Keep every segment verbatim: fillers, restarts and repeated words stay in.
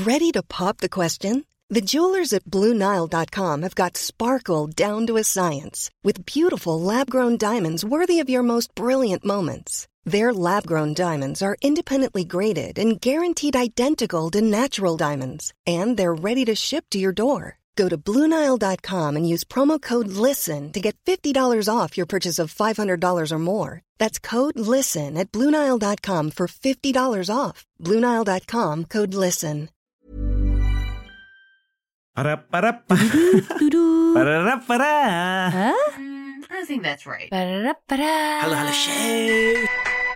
Ready to pop the question? The jewelers at Blue Nile dot com have got sparkle down to a science with beautiful lab-grown diamonds worthy of your most brilliant moments. Their lab-grown diamonds are independently graded and guaranteed identical to natural diamonds, and they're ready to ship to your door. Go to Blue Nile dot com and use promo code LISTEN to get fifty dollars off your purchase of five hundred dollars or more. That's code LISTEN at Blue Nile dot com for fifty dollars off. Blue Nile dot com, code LISTEN. Para-para-pa. Para-ra-para. Huh? Mm, I think that's right. Ba-da-da-ba-da. Hello, hello, Shay.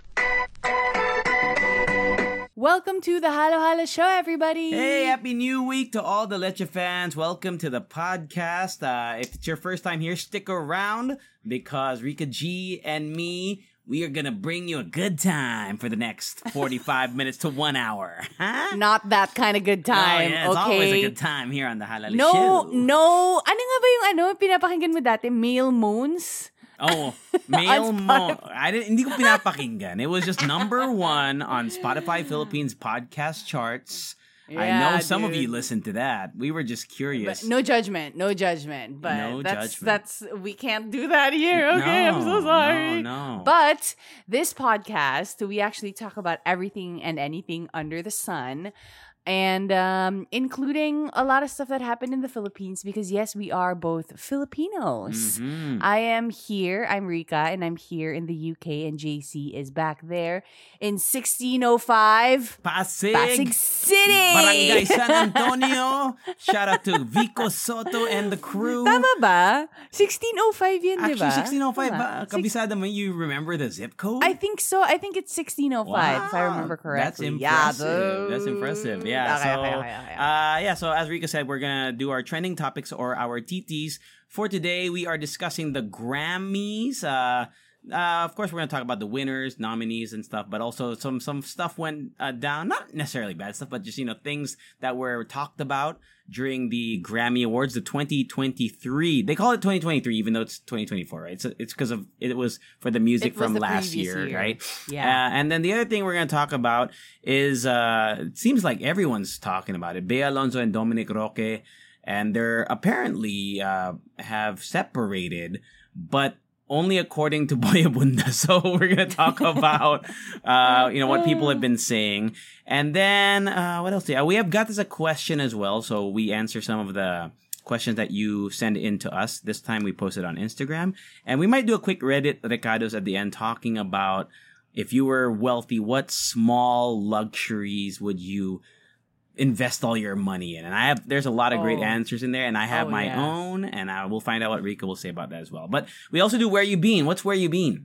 Welcome to the Halo Halo Show, everybody. Hey, happy new week to all the Leche fans. Welcome to the podcast. Uh, if it's your first time here, stick around because Rika G and me, we are going to bring you a good time for the next forty-five minutes to one hour. Huh? Not that kind of good time, Oh, yeah, it's okay? always a good time here on the Halo Halo No, Show. no. Ano nga ba yung ano, pinapakinggan mo dati? Male Moons? Oh, male mo. I didn't, hindi ko pinapakinggan. It was just number one on Spotify Philippines podcast charts. I Yeah, know some of dude. you listened to that. We were just curious. But no judgment, no judgment. But No that's judgment. that's we can't do that here. Okay, I'm so No, sorry. no, no. But this podcast, we actually talk about everything and anything under the sun. And um, including a lot of stuff that happened in the Philippines because, yes, we are both Filipinos. Mhm. I am here. I'm Rika, and I'm here in the U K, and J C is back there in sixteen oh five. Pasig, Pasig City! Barangay San Antonio. Shout out to Vico Soto and the crew. Tama ba? sixteen oh five yun, di ba? Actually, sixteen oh five Tama. ba? Kabisada mo, you remember the zip code? I think so. I think it's sixteen oh five, if I Wow, remember That's correctly. impressive. Yeah, That's impressive. Yeah. Okay, so, okay, okay, okay. Uh, yeah. So as Rika said, we're gonna do our trending topics or our T Ts for today. We are discussing the Grammys. Uh, uh, of course, we're gonna talk about the winners, nominees, and stuff. But also some some stuff went uh, down. Not necessarily bad stuff, but just you know things that were talked about during the Grammy Awards, the twenty twenty-three. They call it twenty twenty-three, even though it's twenty twenty-four, right? So it's because of it was for the music It was from the last previous year, year. right? Yeah. Uh, and then the other thing we're going to talk about is uh, it seems like everyone's talking about it. Bea Alonzo and Dominic Roque, and they're apparently uh, have separated, but only according to Boyabunda. So we're going to talk about, uh, you know, what people have been saying. And then, uh, what else? Yeah, we have got this a question as well. So we answer some of the questions that you send in to us. This time we post it on Instagram. And we might do a quick Reddit Ricardos at the end talking about if you were wealthy, what small luxuries would you invest all your money in? And I have, there's a lot of great Oh. answers in there, and I have Oh, my yeah. own, and I will find out what Rika will say about that as well. But we also do Where You Been. What's Where You Been?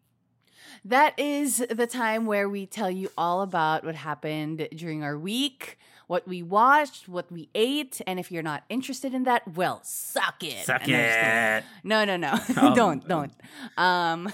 That is the time where we tell you all about what happened during our week, what we watched, what we ate, and if you're not interested in that, well, suck it. Suck And I'm just kidding. it. No, no, no. Oh. don't, don't. Um,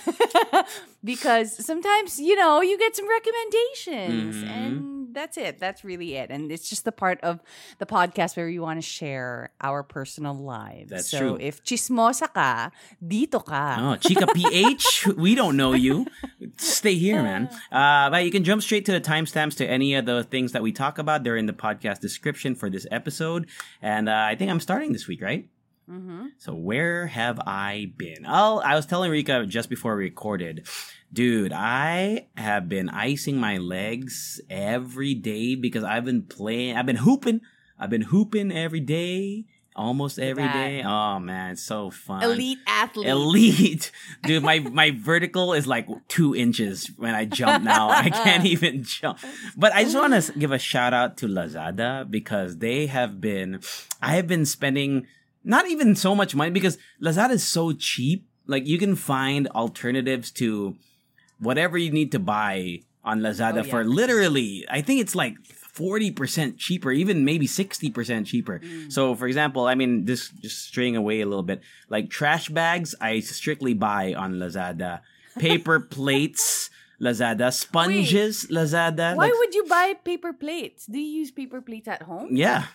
because sometimes, you know, you get some recommendations Mhm. and that's it. That's really it. And it's just the part of the podcast where we want to share our personal lives. That's so true. if chismosa ka, dito ka. Oh, Chica P H, we don't know you. Stay here, man. Uh, but you can jump straight to the timestamps to any of the things that we talk about. They're in the podcast description for this episode. And uh, I think I'm starting this week, right? Mm-hmm. So where have I been? Oh, I was telling Rika just before we recorded, dude, I have been icing my legs every day because I've been playing, I've been hooping, I've been hooping every day, almost every that. day. Oh man, it's so fun. Elite athlete. Elite. Dude, my, my vertical is like two inches when I jump now. I can't even jump. But I just want to give a shout out to Lazada because they have been, I have been spending not even so much money because Lazada is so cheap. Like you can find alternatives to whatever you need to buy on Lazada Oh, yeah. for literally, I think it's like forty percent cheaper, even maybe sixty percent cheaper. Mm. So for example, I mean, this just straying away a little bit, like trash bags, I strictly buy on Lazada. Paper plates, Lazada. Sponges, Lazada. Why Like, would you buy paper plates? Do you use paper plates at home? yeah.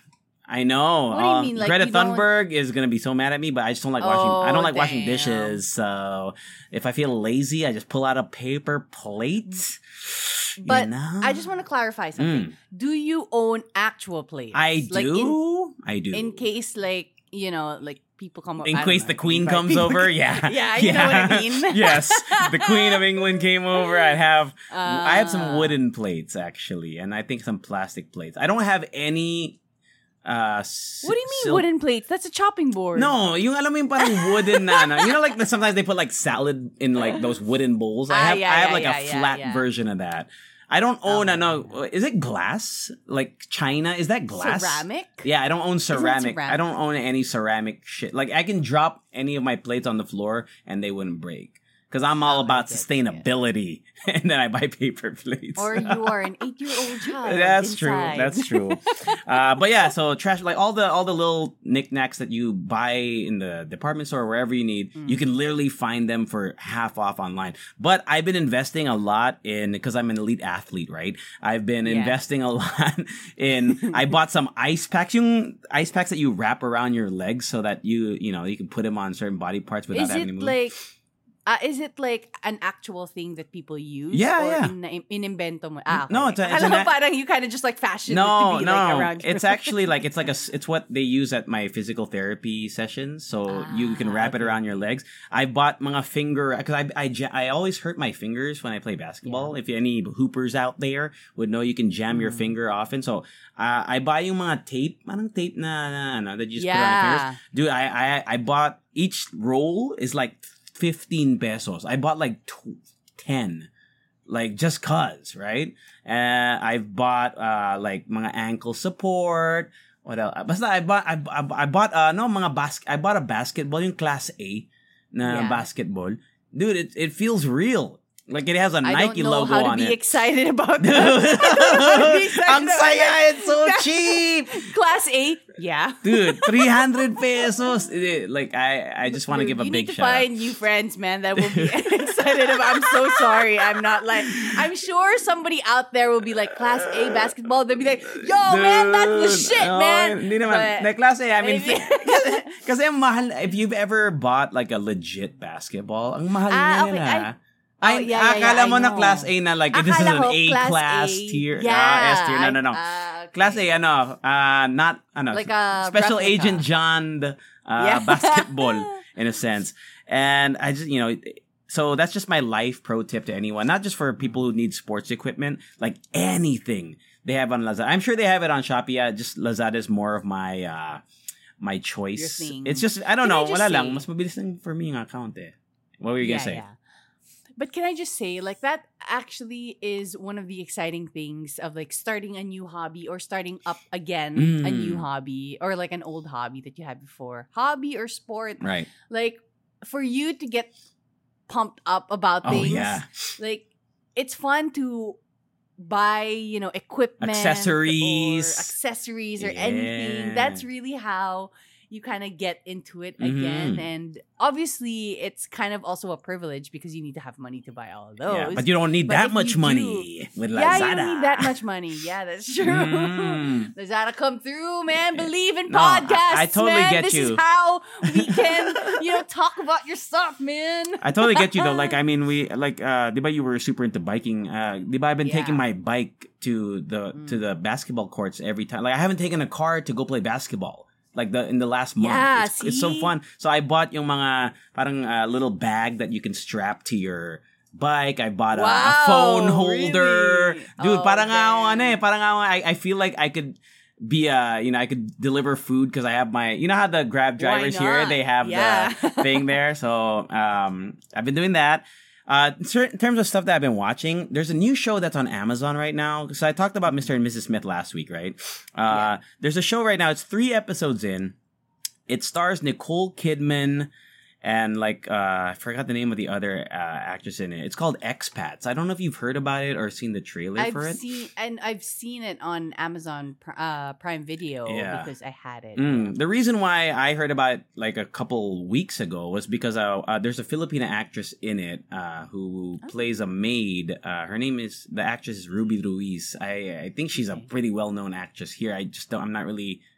I know. What do you Uh, mean? Like, Greta you don't- Thunberg is gonna be so mad at me, but I just don't like washing. I don't Oh, like washing damn. dishes. So if I feel lazy, I just pull out a paper plate. You But know? I just want to clarify something. Do you own actual plates? I Like in, do. I do. in case, like, you know, like people come up. In I don't case know, the queen but comes people- over, yeah, Yeah, you know what I mean. Yes, the Queen of England came over. I have, I have some Ah. wooden plates actually, and I think some plastic plates. I don't have any. Uh, s- What do you mean silk- wooden plates? That's a chopping board. No, yung alam mo yung parang wooden na, ano. You know, like sometimes they put like salad in like those wooden bowls. I Ah, have, yeah, I have yeah, like yeah, a yeah, flat yeah. version of that. I don't own Oh, a no. Is it glass? Like China? Is that glass? Ceramic? Yeah, I don't own ceramic. I ceramic? don't own any ceramic shit. Like I can drop any of my plates on the floor and they wouldn't break. Because I'm all Oh, about I get it. sustainability, and then I buy paper plates. Or you are an eight-year-old child. That's true. inside. That's true. uh, but yeah, so trash like all the all the little knickknacks that you buy in the department store or wherever you need, Mm. you can literally find them for half off online. But I've been investing a lot in because I'm an elite athlete, right? I've been Yeah. investing a lot in. I bought some ice packs, yung ice packs that you wrap around your legs so that you you know you can put them on certain body parts without Is having it to move. like? Uh, is it like an actual thing that people use? Yeah, or yeah. In, inimbento mo? Ah, okay. No, it's a- it's Akala an ko a- parang you kind of just like fashion No, it to be no, like around you. it's actually like it's like a s- it's what they use at my physical therapy sessions. So you can Ah, wrap it okay. around your legs. I bought mga finger because I, I ja- I always hurt my fingers when I play basketball. If any hoopers out there would know, you can jam your Mm. finger often. So uh, I buy yung mga tape, manang tape na, na ano, that you just put on your Yeah. fingers. Dude, I I I bought each roll is like fifteen pesos. I bought like tw- ten. Like just cause, right? Uh, I've bought uh like mga ankle support. What else? Basta I bought I, I, I bought uh no mga bas I bought a basketball yung class A na Yeah. basketball. Dude, it it feels real. Like it has a I Nike don't know logo how to on be it. excited about Dude, that. ang saya, it's so cheap. Class A, yeah. Dude, three hundred pesos. Eh, Like I I just want to Dude, give a you big need to shout out. find new friends, man, that will be excited about. I'm so sorry. I'm not like. I'm sure somebody out there will be like Class A basketball. They'll be like, "Yo, man, that's the Dude, shit, no, man." Hindi naman. But- Like, klase, I mean, Maybe- kasi, kasi ang mahal, if you've ever bought like a legit basketball, ang mahal Ah, niya okay, na. I- Ay, Oh, yeah, yeah, akala yeah, mo I na know. class A na like, this is Akala an ko A class A. tier. Yeah. ah, S tier. No, no, no. Ah, okay. Class A, ano, uh, not, ano, Like a Special replica. Agent John uh, Yeah. basketball, in a sense. And I just, you know, so that's just my life pro tip to anyone, not just for people who need sports equipment, like anything they have on Lazada. I'm sure they have it on Shopee. Yeah, just Lazada is more of my, uh, my choice. Your thing. It's just, I don't Can I know, just wala say- lang. Mas mabilis lang for me yung account eh. What were you yeah, gonna say? yeah. But can I just say, like, that actually is one of the exciting things of like starting a new hobby or starting up again a Mm. new hobby or like an old hobby that you had before. Hobby or sport. Right. Like, for you to get pumped up about Oh, things. yeah. Like, it's fun to buy, you know, equipment Accessories. or accessories or Yeah. anything. That's really how you kind of get into it Mhm. again. And obviously, it's kind of also a privilege because you need to have money to buy all of those. Yeah, but you don't need But that if much you money with Lazada. Yeah, you don't need that much money. Yeah, that's true. Mm. Lazada come through, man. Believe in No, I- podcasts, I totally man. get this you. is how we can, you know, talk about your stuff, man. I totally get you though. Like I mean, we like uh, di ba you were super into biking? Uh, di ba I've been taking Yeah. my bike to the to the basketball courts every time. Like I haven't taken a car to go play basketball. Like the in the last month, Yeah, it's, it's so see? fun. So I bought yung mga parang uh, little bag that you can strap to your bike. I bought a, a Wow, phone holder, really? dude. Oh, parang nga ako, damn. ano eh, parang nga ako, I I feel like I could be uh you know I could deliver food because I have my you know how the Grab Why drivers here not? they have Yeah. the thing there. So um I've been doing that. Uh, in cer- in terms of stuff that I've been watching, there's a new show that's on Amazon right now. So I talked about Mister and Missus Smith last week, right? Uh, There's a show right now. It's three episodes in. It stars Nicole Kidman and like uh, I forgot the name of the other uh, actress in it. It's called Expats. I don't know if you've heard about it or seen the trailer I've for it. seen and I've seen it on Amazon Pr- uh, Prime Video Yeah. because I had it. Mm, the reason why I heard about it like a couple weeks ago was because uh, uh, there's a Filipina actress in it uh, who Oh. plays a maid. Uh, her name is the actress is Ruby Ruiz. I I think she's a Okay. pretty well known actress here. I just don't, I'm not really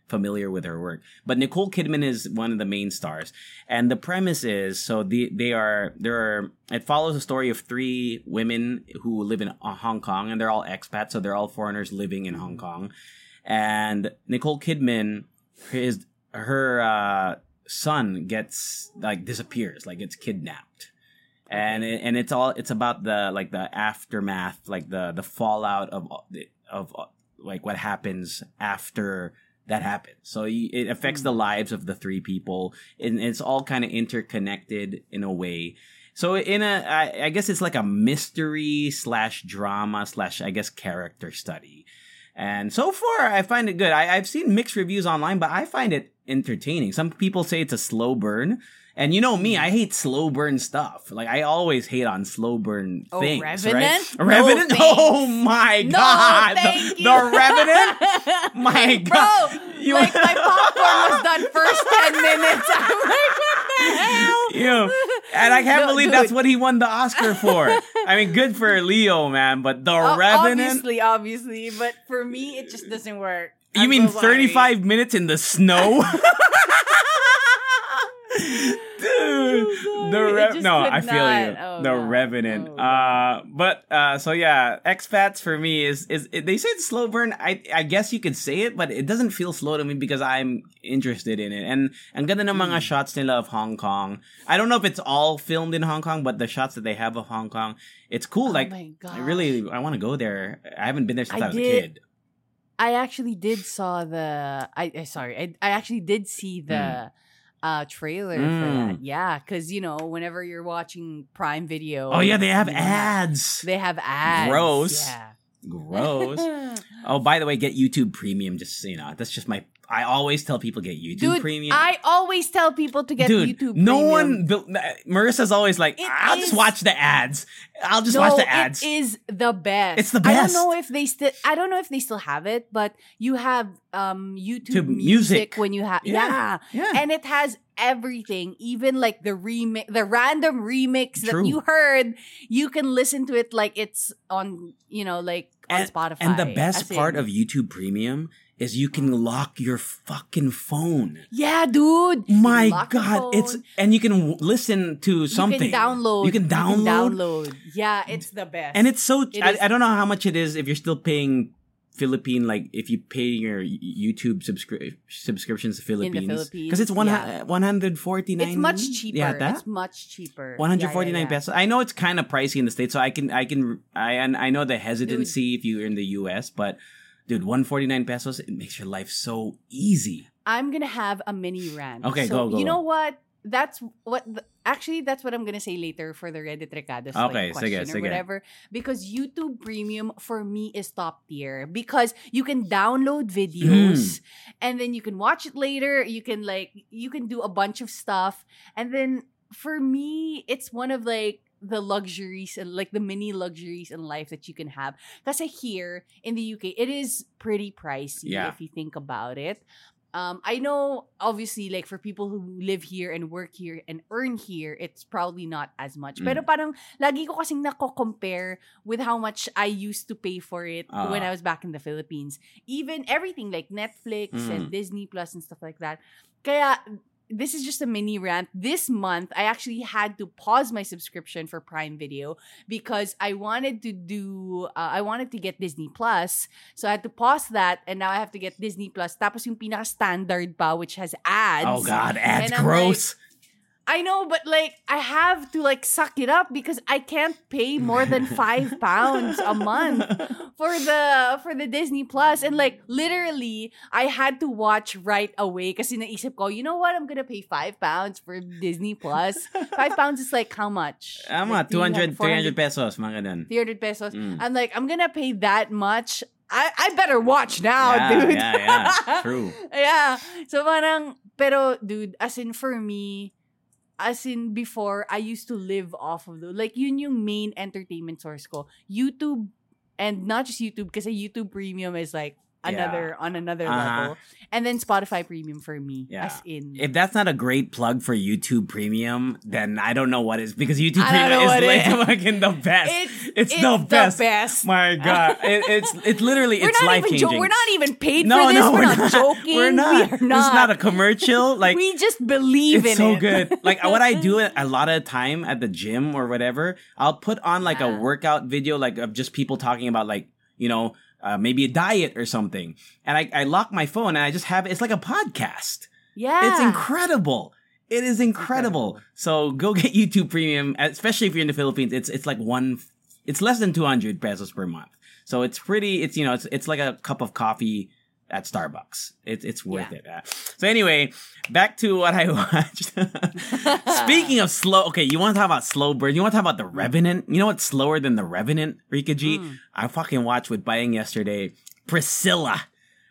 familiar with her work. But Nicole Kidman is one of the main stars. And the premise is, so the, they are, there are, it follows the story of three women who live in uh, Hong Kong, and they're all expats, so they're all foreigners living in Hong Kong. And Nicole Kidman, his, her, uh, son gets, like, disappears, like, gets kidnapped. And it, and it's all it's about the like the aftermath, like the the fallout of of like what happens after that happens. So it affects the lives of the three people, and it's all kind of interconnected in a way. So in a, I, I guess it's like a mystery slash drama slash I guess character study. And so far, I find it good. I, I've seen mixed reviews online, but I find it entertaining. Some people say it's a slow burn. And you know me, I hate slow burn stuff. Like, I always hate on slow burn oh, things, Revenant? right? Revenant? No, oh my no, God. thank the, you. the Revenant? My God. Bro, You- like my popcorn was done first ten minutes. I'm like, what the hell? You know, and I can't No, believe dude. that's what he won the Oscar for. I mean, good for Leo, man, but The O- Revenant? Obviously, obviously. But for me, it just doesn't work. You I'm mean so sorry. thirty-five minutes in the snow? Dude, sorry. the It Re- just no, could I feel not. you. Oh, the God. Revenant. Oh, uh, but uh, so yeah, expats for me is is they say it's slow burn. I I guess you could say it, but it doesn't feel slow to me because I'm interested in it. And ang ganda ng mga Hmm. shots nila of Hong Kong. I don't know if it's all filmed in Hong Kong, but the shots that they have of Hong Kong, it's cool. Oh like my I really I want to go there. I haven't been there since I, I was a did. kid. I actually did saw the. I, I sorry. I I actually did see the. Uh, trailer for Mm. that. Yeah, because you know, whenever you're watching Prime Video, Oh yeah, they have you know, have- ads. They have ads. Gross. Yeah. Gross. Oh, by the way, get YouTube Premium. Just so you know, that's just my. I always tell people get YouTube Dude, Premium. I always tell people to get Dude, YouTube no Premium. one. built- Marissa's always like, It I'll just is- watch the ads. I'll just no, watch the ads. It is the best. It's the I best. don't know if they still. I don't know if they still have it, but you have um YouTube To music. music when you have. Yeah, Yeah. yeah. and it has everything, even like the remix, the random remix True. that you heard. You can listen to it like it's on, you know, like on and, Spotify. and the best as part in- of YouTube Premium is you can lock your fucking phone. yeah, dude. You My can lock your God, it's phone. and you can w- listen to something. You can download. You can download. download. Yeah, it's the best. And it's so It I, is- I don't know how much it is if you're still paying Philippine, like if you pay your YouTube subscri- subscriptions to Philippines, Philippines, because it's one yeah. one hundred forty nine. it's much cheaper. Yeah, that? It's much cheaper. One hundred forty nine Yeah, yeah, yeah. pesos. I know it's kind of pricey in the States, so I can I can I and I know the hesitancy if you're in the U S, but dude, one hundred forty nine pesos, it makes your life so easy. I'm gonna have a mini rant. Okay, so, go, go, You go. know what? That's what. The, actually, that's what I'm gonna say later for the Reddit Recados Okay, like, question sige, or sige. whatever. Because YouTube Premium for me is top tier because you can download videos Hmm. and then you can watch it later. You can like you can do a bunch of stuff, and then for me, it's one of like the luxuries and like the mini luxuries in life that you can have. Because here in the U K, it is pretty pricey Yeah. if you think about it. Um, I know, obviously, like for people who live here and work here and earn here, it's probably not as much. Pero Mm. parang lagi ko kasing nako-compare with how much I used to pay for it Ah. when I was back in the Philippines. Even everything like Netflix Mm. and Disney Plus and stuff like that. Kaya this is just a mini rant. This month, I actually had to pause my subscription for Prime Video because I wanted to do, uh, I wanted to get Disney Plus. So I had to pause that and now I have to get Disney Plus. Tapos yung pinaka-standard pa, which has ads. Oh God, ads And I'm gross. I know, but like, I have to like suck it up because I can't pay more than five pounds a month for the for the Disney Plus. And like, literally, I had to watch right away kasi naisip ko, you know what? I'm gonna pay five pounds for Disney Plus. Five pounds is like how much? Ama, Like two hundred, four three hundred pesos, mga ganun. three hundred pesos. Mm. I'm like, I'm gonna pay that much. I, I better watch now, yeah, dude. yeah, yeah. True. Yeah. So parang, pero dude, as in for me, as in before, I used to live off of the, like yun yung main entertainment source ko. YouTube, and not just YouTube, kasi YouTube Premium is like another Yeah. on another Uh-huh. level. And then Spotify Premium for me, Yeah. as in. If that's not a great plug for YouTube Premium, then I don't know what is, because YouTube I don't Premium know is what it like is. fucking the best. It's, It's, it's the, the best. best. My God, it, it's it's literally we're it's not life even changing. jo- we're not even paid no, for this. no, we're, we're not, joking. We're not. We are not. It's not a commercial. Like we just believe it's in so it. good. Like what I do a lot of time at the gym or whatever, I'll put on like a Yeah. workout video, like of just people talking about like, you know, uh, maybe a diet or something. And I, I lock my phone and I just have, it's like a podcast. Yeah. It's incredible. It is incredible. So go get YouTube Premium, especially if you're in the Philippines. It's it's like one, it's less than two hundred pesos per month. So it's pretty, it's, you know, it's it's like a cup of coffee at Starbucks. It's it's worth Yeah. it. Uh, So anyway, back to what I watched. Speaking of slow, okay, you want to talk about slow burn? You want to talk about The Revenant? You know what's slower than The Revenant, Rika G? Mm. I fucking watched with Bayang yesterday. Priscilla.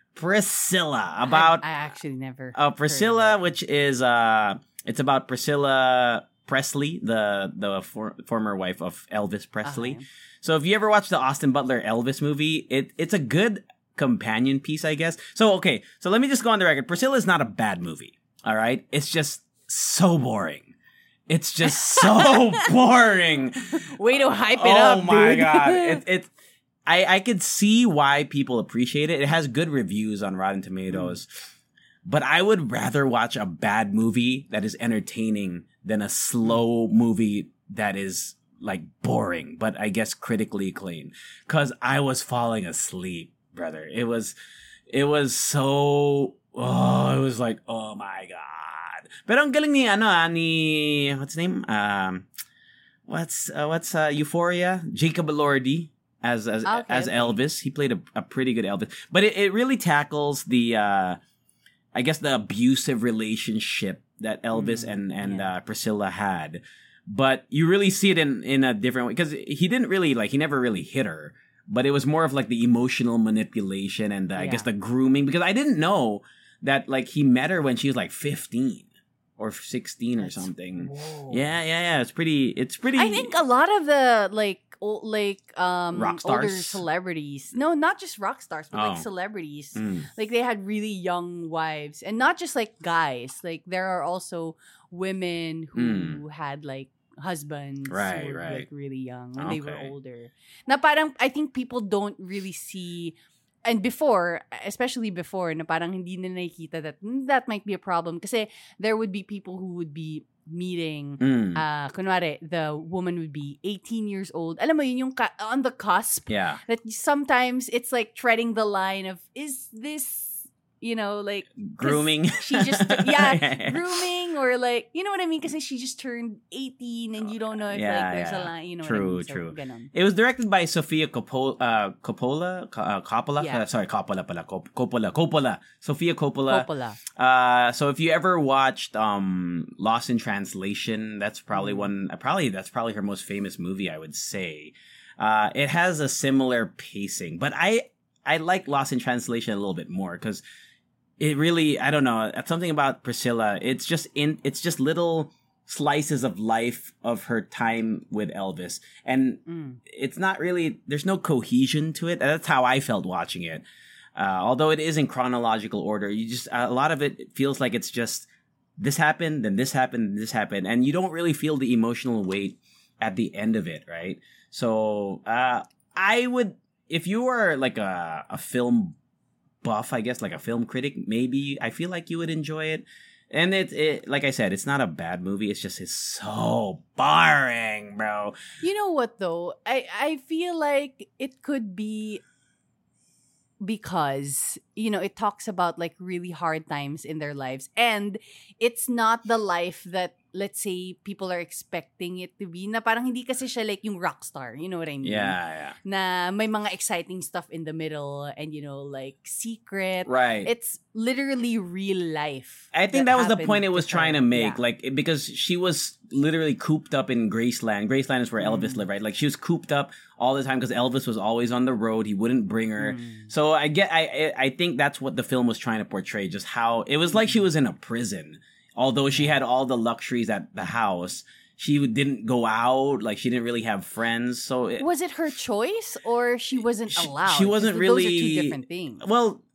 Priscilla. About I, I actually never. uh, heard Priscilla, of it. which is uh, it's about Priscilla Presley, the the for, former wife of Elvis Presley. Okay. So if you ever watched the Austin Butler Elvis movie, it it's a good companion piece, I guess. So okay, so let me just go on the record. Priscilla is not a bad movie. All right, it's just so boring. It's just so boring. Way to hype it oh up, my dude. god, it it. I, I could see why people appreciate it. It has good reviews on Rotten Tomatoes. But I would rather watch a bad movie that is entertaining than a slow movie that is like boring, but I guess critically acclaimed. Cause I was falling asleep, brother. It was, it was so, oh, it was like, oh my God. Pero ang galing ni, ano, ah, ni, what's his name? Um, what's, uh, what's, uh, Euphoria? Jacob Elordi. As as Okay, as okay. Elvis, he played a, a pretty good Elvis, but it, it really tackles the, uh, I guess the abusive relationship that Elvis Mm, and and yeah. uh, Priscilla had. But you really see it in in a different way because he didn't really like he never really hit her, but it was more of like the emotional manipulation and the, I guess Yeah. the grooming, because I didn't know that like he met her when she was like fifteen or sixteen or That's- something. Whoa. Yeah, yeah, yeah. It's pretty. It's pretty. I think a lot of the like o- like um Rock older stars? celebrities. No, not just rock stars, but Oh. like celebrities. Mm. Like they had really young wives, and not just like guys. Like there are also women who had like husbands Mm. Right, who were right. like really young when they were Okay. older. Na parang I think people don't really see, and before, especially before, na parang hindi na nakikita that mm, that might be a problem kasi there would be people who would be meeting Mm. uh kunwari the woman would be eighteen years old. Alam mo yun yung ka- on the cusp Yeah. that sometimes it's like treading the line of is this, you know, like Grooming. she just yeah, grooming or like, you know what I mean, kasi she just turned eighteen and you don't know if Yeah, like there's yeah. a line, you know True, what I mean? So, true. ganon. It was directed by Sofia Coppola, uh, Coppola, Co- uh, Coppola. Yeah. Uh, sorry, Coppola, pala, Cop- Coppola, Coppola, Sofia Coppola. Coppola. Uh, so if you ever watched um, Lost in Translation, that's probably Mm. one. Uh, probably that's probably her most famous movie, I would say. Uh, it has a similar pacing, but I I like Lost in Translation a little bit more because it really, I don't know, something about Priscilla. It's just in, it's just little slices of life of her time with Elvis, and Mm. it's not really. There's no cohesion to it. That's how I felt watching it. Uh, although it is in chronological order, you just a lot of it feels like it's just this happened, then this happened, then this happened, and you don't really feel the emotional weight at the end of it, right? So uh, I would, if you were like a a film buff, I guess, like a film critic, maybe I feel like you would enjoy it. And it, it like I said, it's not a bad movie. It's just it's so boring, bro. You know what though? I I feel like it could be because, you know, it talks about like really hard times in their lives, and it's not the life that, let's say, people are expecting it to be, na parang hindi kasi siya like yung rock star, you know what I mean? Yeah, yeah, Na may mga exciting stuff in the middle and, you know, like secret. right. It's literally real life. I think that, was the happened point it was her. trying to make, Yeah. like it- because she was literally cooped up in Graceland. Graceland is where Elvis Mm. lived, right? Like she was cooped up all the time because Elvis was always on the road. He wouldn't bring her. Mm. So I get, I, I I think that's what the film was trying to portray. Just how it was like she was in a prison, although she had all the luxuries at the house. She didn't go out, like she didn't really have friends. So it, Was it her choice or she wasn't She- allowed? she wasn't 'Cause really- Those are two different things. well,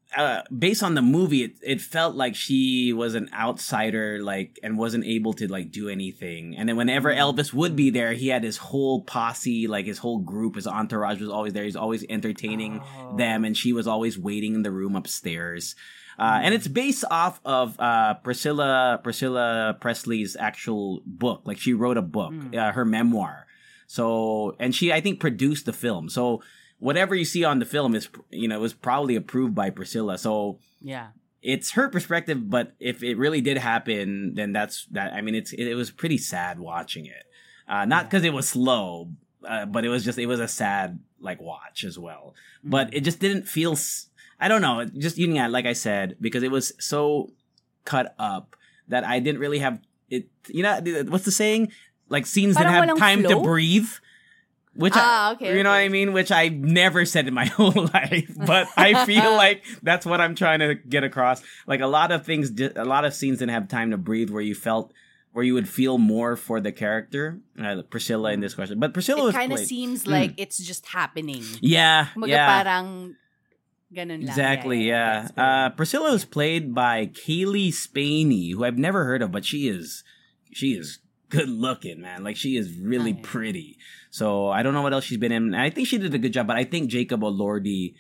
uh, based on the movie, it, it felt like she was an outsider, like, and wasn't able to like do anything. And then whenever Elvis would be there, he had his whole posse, like his whole group, his entourage was always there. He's always entertaining Oh. them, and she was always waiting in the room upstairs. Uh, and it's based off of uh, Priscilla Priscilla Presley's actual book. Like she wrote a book, uh, her memoir. So, and she, I think, produced the film. So, whatever you see on the film is, you know, was probably approved by Priscilla. So, Yeah. it's her perspective. But if it really did happen, then that's that. I mean, it's it, it was pretty sad watching it. Uh, not because it was slow, uh, but it was just it was a sad like watch as well. But it just didn't feel. s- I don't know. it Just you know, like I said, because it was so cut up that I didn't really have it. You know, what's the saying? Like scenes that Parang have walang time to flow? breathe. Which Ah, I, okay, you know what okay. I mean? Which I've never said in my whole life, but I feel like that's what I'm trying to get across. Like a lot of things, di- a lot of scenes didn't have time to breathe, where you felt, where you would feel more for the character, uh, Priscilla in this question. But Priscilla It was kind of played- seems Mm. like it's just happening. yeah, Kumbaga yeah. parang ganun lang. Exactly, yeah. That's good. Uh, Priscilla was played by Kaylee Spaney, who I've never heard of, but she is, she is good looking, man. Like she is really Oh, yeah. pretty. So I don't know what else she's been in. And I think she did a good job, but I think Jacob Elordi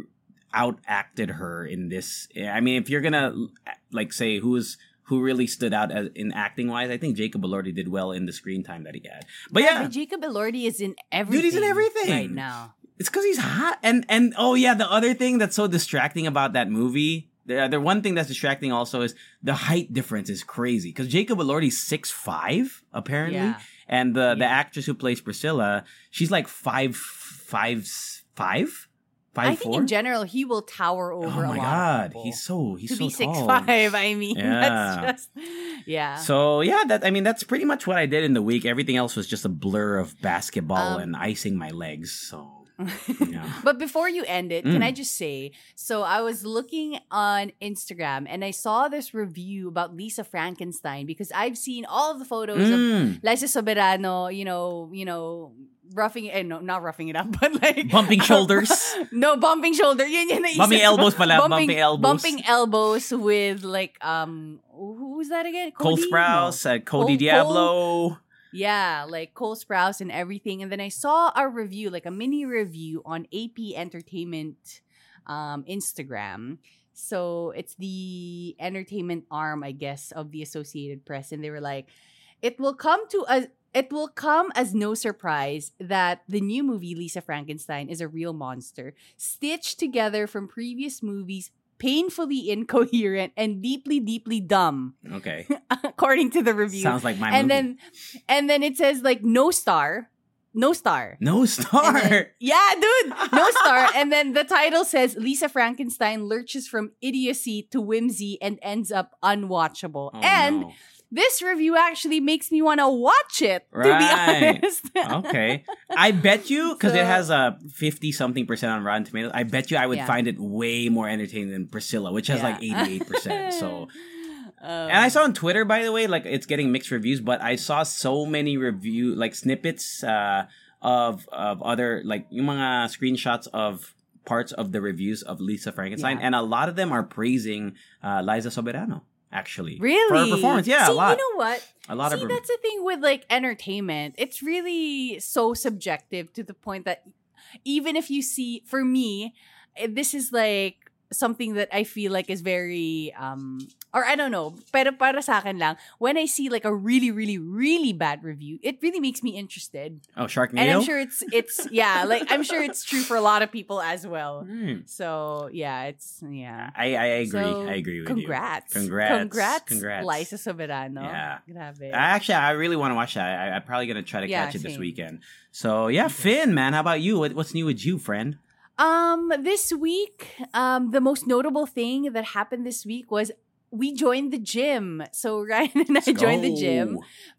outacted her in this. I mean, if you're gonna like say who's who really stood out as, in acting wise, I think Jacob Elordi did well in the screen time that he had. But yeah, But Jacob Elordi is in everything. he's in everything. right now. it's because he's hot. And and oh yeah, the other thing that's so distracting about that movie, the, the one thing that's distracting also is the height difference is crazy. Because Jacob Elordi's six five apparently, Yeah. and the the Yeah. actress who plays Priscilla, she's like five five five five I think four. in general he will tower over Oh a my lot god, of people. he's so he's to so be six tall. five. I mean, Yeah. that's just yeah. So yeah, that I mean that's pretty much what I did in the week. Everything else was just a blur of basketball Um, and icing my legs. So yeah. But before you end it, can Mm. I just say, so I was looking on Instagram and I saw this review about Lisa Frankenstein because I've seen all of the photos of Mm. Liza Soberano, you know, you know, roughing it, eh, no, not roughing it up, but like Bumping shoulders. no, bumping shoulder. Yun, yun, naisip Bumping ko. elbows pala, bumping elbows. Bumping elbows with like um who was that again? Cole Cody? Sprouse, No. uh, Cody Cole- Diablo. Yeah, like Cole Sprouse and everything. And then I saw a review, like a mini review on A P Entertainment um, Instagram. So it's the entertainment arm, I guess, of the Associated Press. And they were like, it will come to a it will come as no surprise that the new movie Lisa Frankenstein is a real monster, stitched together from previous movies, painfully incoherent and deeply, deeply dumb, Okay, according to the review. sounds like my and movie. then and then it says like no star, no star. no And star. then- yeah, dude, no star. And then the title says Lisa Frankenstein lurches from idiocy to whimsy and ends up unwatchable. Oh, and no. this review actually makes me want to watch it, to be Right. honest. Okay, I bet you because it So- has a fifty something percent on Rotten Tomatoes. I bet you I would Yeah. find it way more entertaining than Priscilla, which has like Yeah. eighty eight percent. So. Um, And I saw on Twitter, by the way, like it's getting mixed reviews, but I saw so many review like snippets uh, of of other like yung mga screenshots of parts of the reviews of Lisa Frankenstein, Yeah. and a lot of them are praising uh, Liza Soberano actually Really? for her performance. Yeah, See, a lot, you know what? a lot See, of. that's the thing with like entertainment. It's really so subjective to the point that even if you see, for me, eh, this is like something that I feel like is very, um, or I don't know, pero para sa akin lang, when I see like a really, really, really bad review, it really makes me interested. Oh, Sharknado. And I'm sure it's, it's, yeah, like I'm sure it's true for a lot of people as well. Hmm. So yeah, it's, yeah. I, I agree. So, I agree with congrats. you. Congrats. Congrats. Congrats. Liza Soberano. Yeah. Grabe. Actually, I really want to watch that. I, I'm probably gonna try to Yeah, catch it this same. weekend. So yeah, Finn, man, how about you? What, what's new with you, friend? Um, this week, um, the most notable thing that happened this week was we joined the gym. So Ryan and I Let's joined the go. gym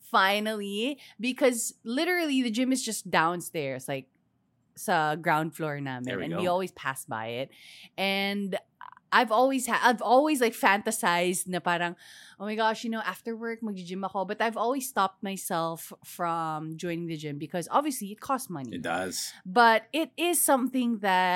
finally because literally the gym is just downstairs, like sa ground floor namin, There we and go. we always pass by it. And I've always had, I've always like fantasized na parang, oh my gosh, you know, after work mag-gym ako. But I've always stopped myself from joining the gym because obviously it costs money. It does. But it is something that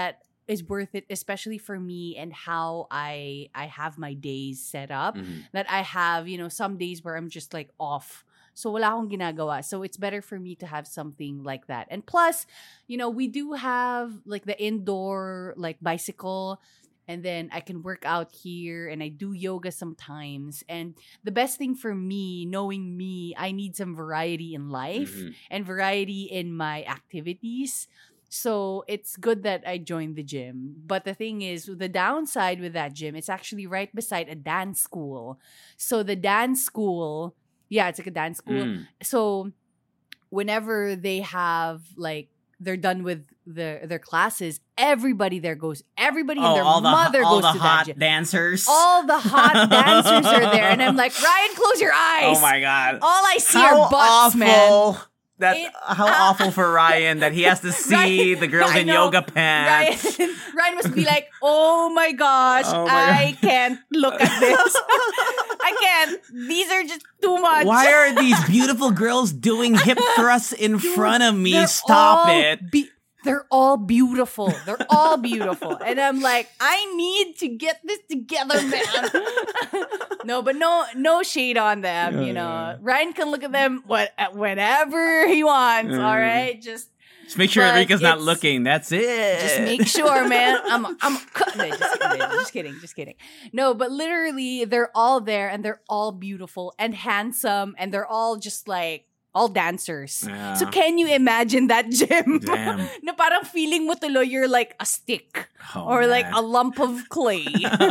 is worth it, especially for me and how I I have my days set up. Mhm. That I have, you know, some days where I'm just like off. So wala akong ginagawa. So it's better for me to have something like that. And plus, you know, we do have like the indoor like bicycle, and then I can work out here and I do yoga sometimes. And the best thing for me, knowing me, I need some variety in life Mhm. and variety in my activities. So it's good that I joined the gym. But the thing is, the downside with that gym, it's actually right beside a dance school. So the dance school, yeah, it's like a dance school. Mm. So whenever they have like they're done with their their classes, everybody there goes. Everybody and Oh, their all the mother all goes the to hot that gym. dancers. All the hot dancers are there, and I'm like, Ryan, close your eyes. Oh my god! All I see How are butts, awful. man. That It- how ah. awful for Ryan that he has to see Ryan- the girls I in know. yoga pants. Ryan, Ryan must be like, oh my gosh, Oh my I God. can't look at this. I can't. These are just too much. Why are these beautiful girls doing hip thrusts in front of me? They're Stop all it. be- they're all beautiful. They're all beautiful. And I'm like, I need to get this together, man. No, but no no shade on them, you know. Ryan can look at them what whenever he wants, Mm. all right? Just Just make sure But Enrica's not it's- looking. That's it. Just make sure, man. I'm, I'm, no, just kidding, just kidding, just kidding. No, but literally, they're all there, and they're all beautiful and handsome, and they're all just like all dancers. Yeah. So can you imagine that gym? Damn. Na parang feeling mo tuloy you're like a stick Oh, or like man. a lump of clay.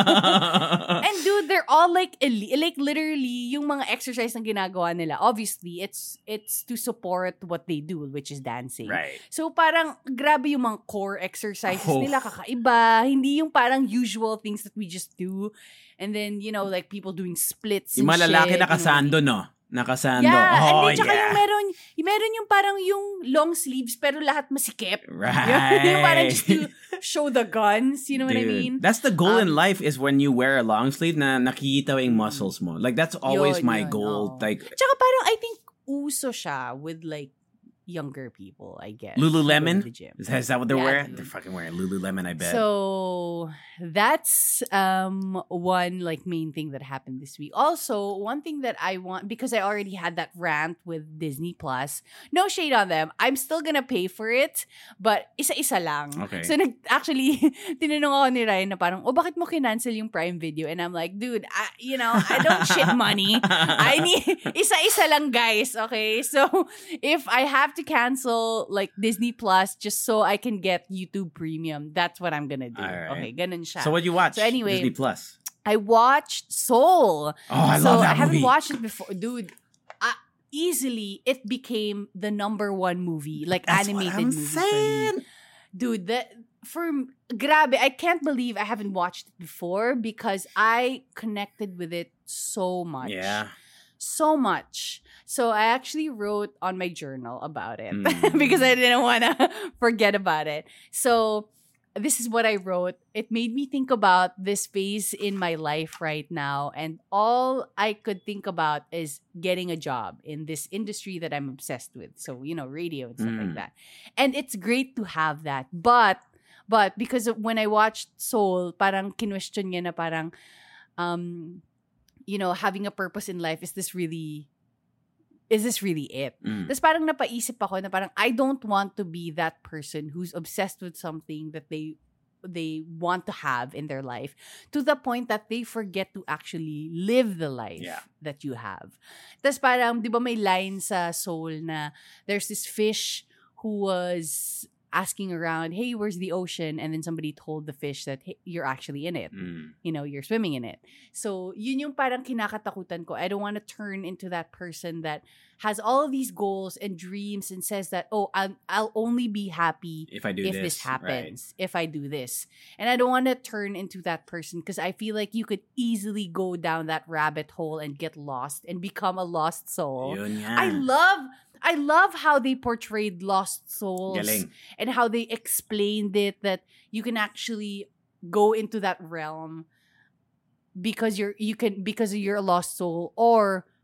And dude, they're all like elite, like literally yung mga exercise na ginagawa nila. Obviously, it's it's to support what they do, which is dancing. Right. So parang grabe yung mga core exercises Oh. nila, kakaiba. Hindi yung parang usual things that we just do. And then, you know, like people doing splits Yung and mga lalaki shit, you know, nakasando, no? Nakasando. Yeah, oh, and then tsaka yeah. yung meron, yung meron yung parang yung long sleeves pero lahat masikip. Right. Yung parang just to show the guns, you know what I Dude, mean? That's the goal in Um, life is when you wear a long sleeve na nakikita yung muscles mo. Like, that's always Yun, my yun, goal. oo. Like, Tsaka parang I think uso siya with like younger people, I guess. Lululemon? Going to the gym. Is that, is that what they're Yeah, wearing? dude. They're fucking wearing Lululemon, I bet. So that's um one like main thing that happened this week. Also, one thing that I want, because I already had that rant with Disney Plus. No shade on them. I'm still gonna pay for it, but isa-isa lang. Okay. So nag actually tinanong ako ni Ryan na parang, "Oh, bakit mo kinancel yung Prime Video?" And I'm like, "Dude, I, you know, I don't shit money. I need isa-isa lang, guys, okay? So if I have to cancel like Disney Plus just so I can get YouTube Premium, that's what I'm gonna do." Alright. Okay, ganun siya. So what you watch? So anyway, Disney Plus. I watched Soul. Oh, I so love that I haven't movie. watched it before. Dude, uh, easily, it became the number one movie, like That's animated what I'm movie saying. for me. Dude, that for grabe, I can't believe I haven't watched it before because I connected with it so much. Yeah. So much. So I actually wrote on my journal about it Mm. because I didn't want to forget about it. So this is what I wrote. It made me think about this phase in my life right now. And all I could think about is getting a job in this industry that I'm obsessed with. So, you know, radio and stuff Mm. like that. And it's great to have that. But, but because of- when I watched Soul, parang kinwestiyon niya na parang, um, you know, having a purpose in life, is this really, is this really it? Mm. Tapos parang napaisip ako na parang I don't want to be that person who's obsessed with something that they they want to have in their life to the point that they forget to actually live the life Yeah. that you have. Tapos parang, di ba may line sa Soul na there's this fish who was asking around, hey, where's the ocean? And then somebody told the fish that, hey, you're actually in it. Mm. You know, you're swimming in it. So, yun yung parang kinakatakutan ko. I don't want to turn into that person that has all of these goals and dreams and says that, oh, I'll, I'll only be happy If I do if this, this, happens, if I do this. And I don't want to turn into that person because I feel like you could easily go down that rabbit hole and get lost and become a lost soul. Yun yan. I love I love how they portrayed lost souls Galing. and how they explained it that you can actually go into that realm because you're you can because you're a lost soul, or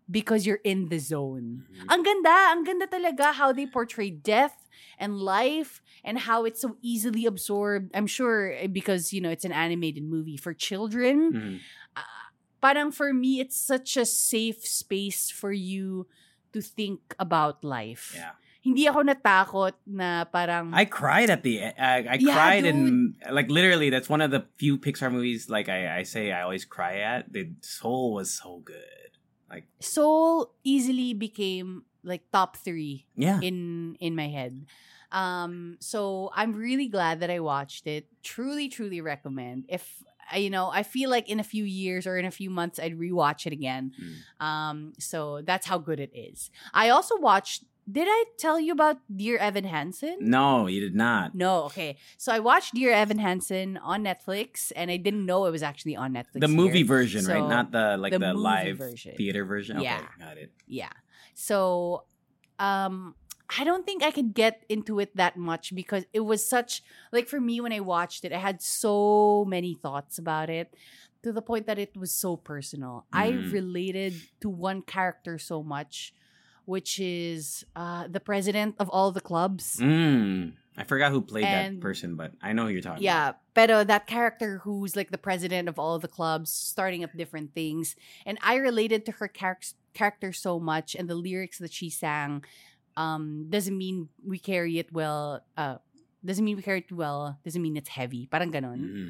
because you're in the zone. Mhm. Ang ganda, ang ganda talaga how they portray death and life and how it's so easily absorbed. I'm sure eh, because, you know, it's an animated movie for children. Mhm. Uh, parang for me, it's such a safe space for you to think about life. Yeah. Hindi ako natakot na parang... I cried at the end. I, I Yeah, cried dude. in, like, literally, that's one of the few Pixar movies, like, I, I say I always cry at. The Soul was so good. Like, Soul easily became like top three yeah. in in my head. Um, so I'm really glad that I watched it. Truly, truly recommend. If uh, you know, I feel like in a few years or in a few months, I'd rewatch it again. Mm. Um, so that's how good it is. I also watched. Did I tell you about Dear Evan Hansen? No, you did not. No, okay. So I watched Dear Evan Hansen on Netflix, and I didn't know it was actually on Netflix. The movie here. version, right? So, Not the, like, the the, movie live version. theater version? Okay, Yeah. got it. Yeah. So, um, I don't think I could get into it that much because it was such, like for me when I watched it, I had so many thoughts about it to the point that it was so personal. I Mm. related to one character so much, which is uh, the president of all the clubs. Mm. I forgot who played And- that person, but I know who you're talking about. Yeah, pero that character who's like the president of all the clubs, starting up different things, and I related to her char- character so much, and the lyrics that she sang, um, doesn't mean we carry it well. Uh, doesn't mean we carry it well. Doesn't mean it's heavy. Parang ganon. Mhm.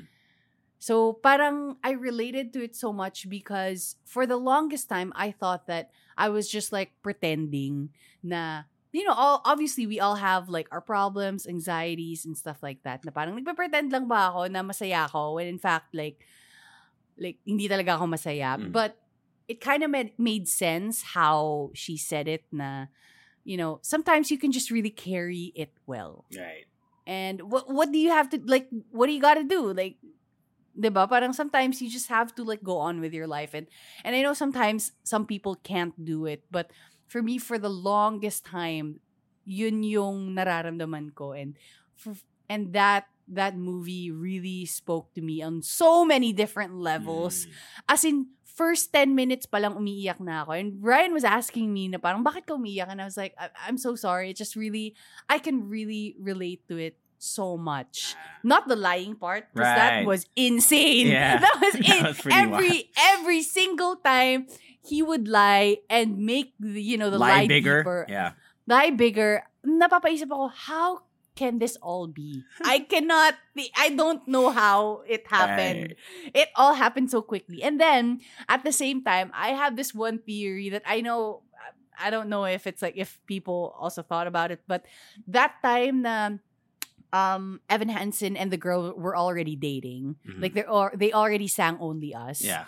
So parang I related to it so much because for the longest time I thought that I was just like pretending na, you know, all, obviously we all have like our problems, anxieties and stuff like that. Na parang nagpe-pretend lang ba ako na masaya ako when in fact like like hindi talaga ako masaya. Mm. But it kind of made, made sense how she said it na, you know, sometimes you can just really carry it well. Right. And what what do you have to like what do you got to do? Like diba? Parang sometimes you just have to like go on with your life and and I know sometimes some people can't do it, but for me for the longest time yun yung nararamdaman ko and for, and that that movie really spoke to me on so many different levels. Mm. As in first ten minutes pa lang umiiyak na ako. And Ryan was asking me na parang bakit ka umiiyak? And I was like, I- I'm so sorry. It just really I can really relate to it so much. Not the lying part, because that Right. was insane. Yeah. That was That it. was pretty every every single time he would lie and make the, you know, the lie, Lie bigger. deeper, Yeah. lie bigger. Napapaisip ako, how can this all be? I cannot be, I don't know how it happened. It all happened so quickly. And then at the same time, I have this one theory that I know, I don't know if it's like if people also thought about it, but that time na um Evan Hansen and the girl were already dating. Mhm. Like they or they already sang Only Us. Yeah.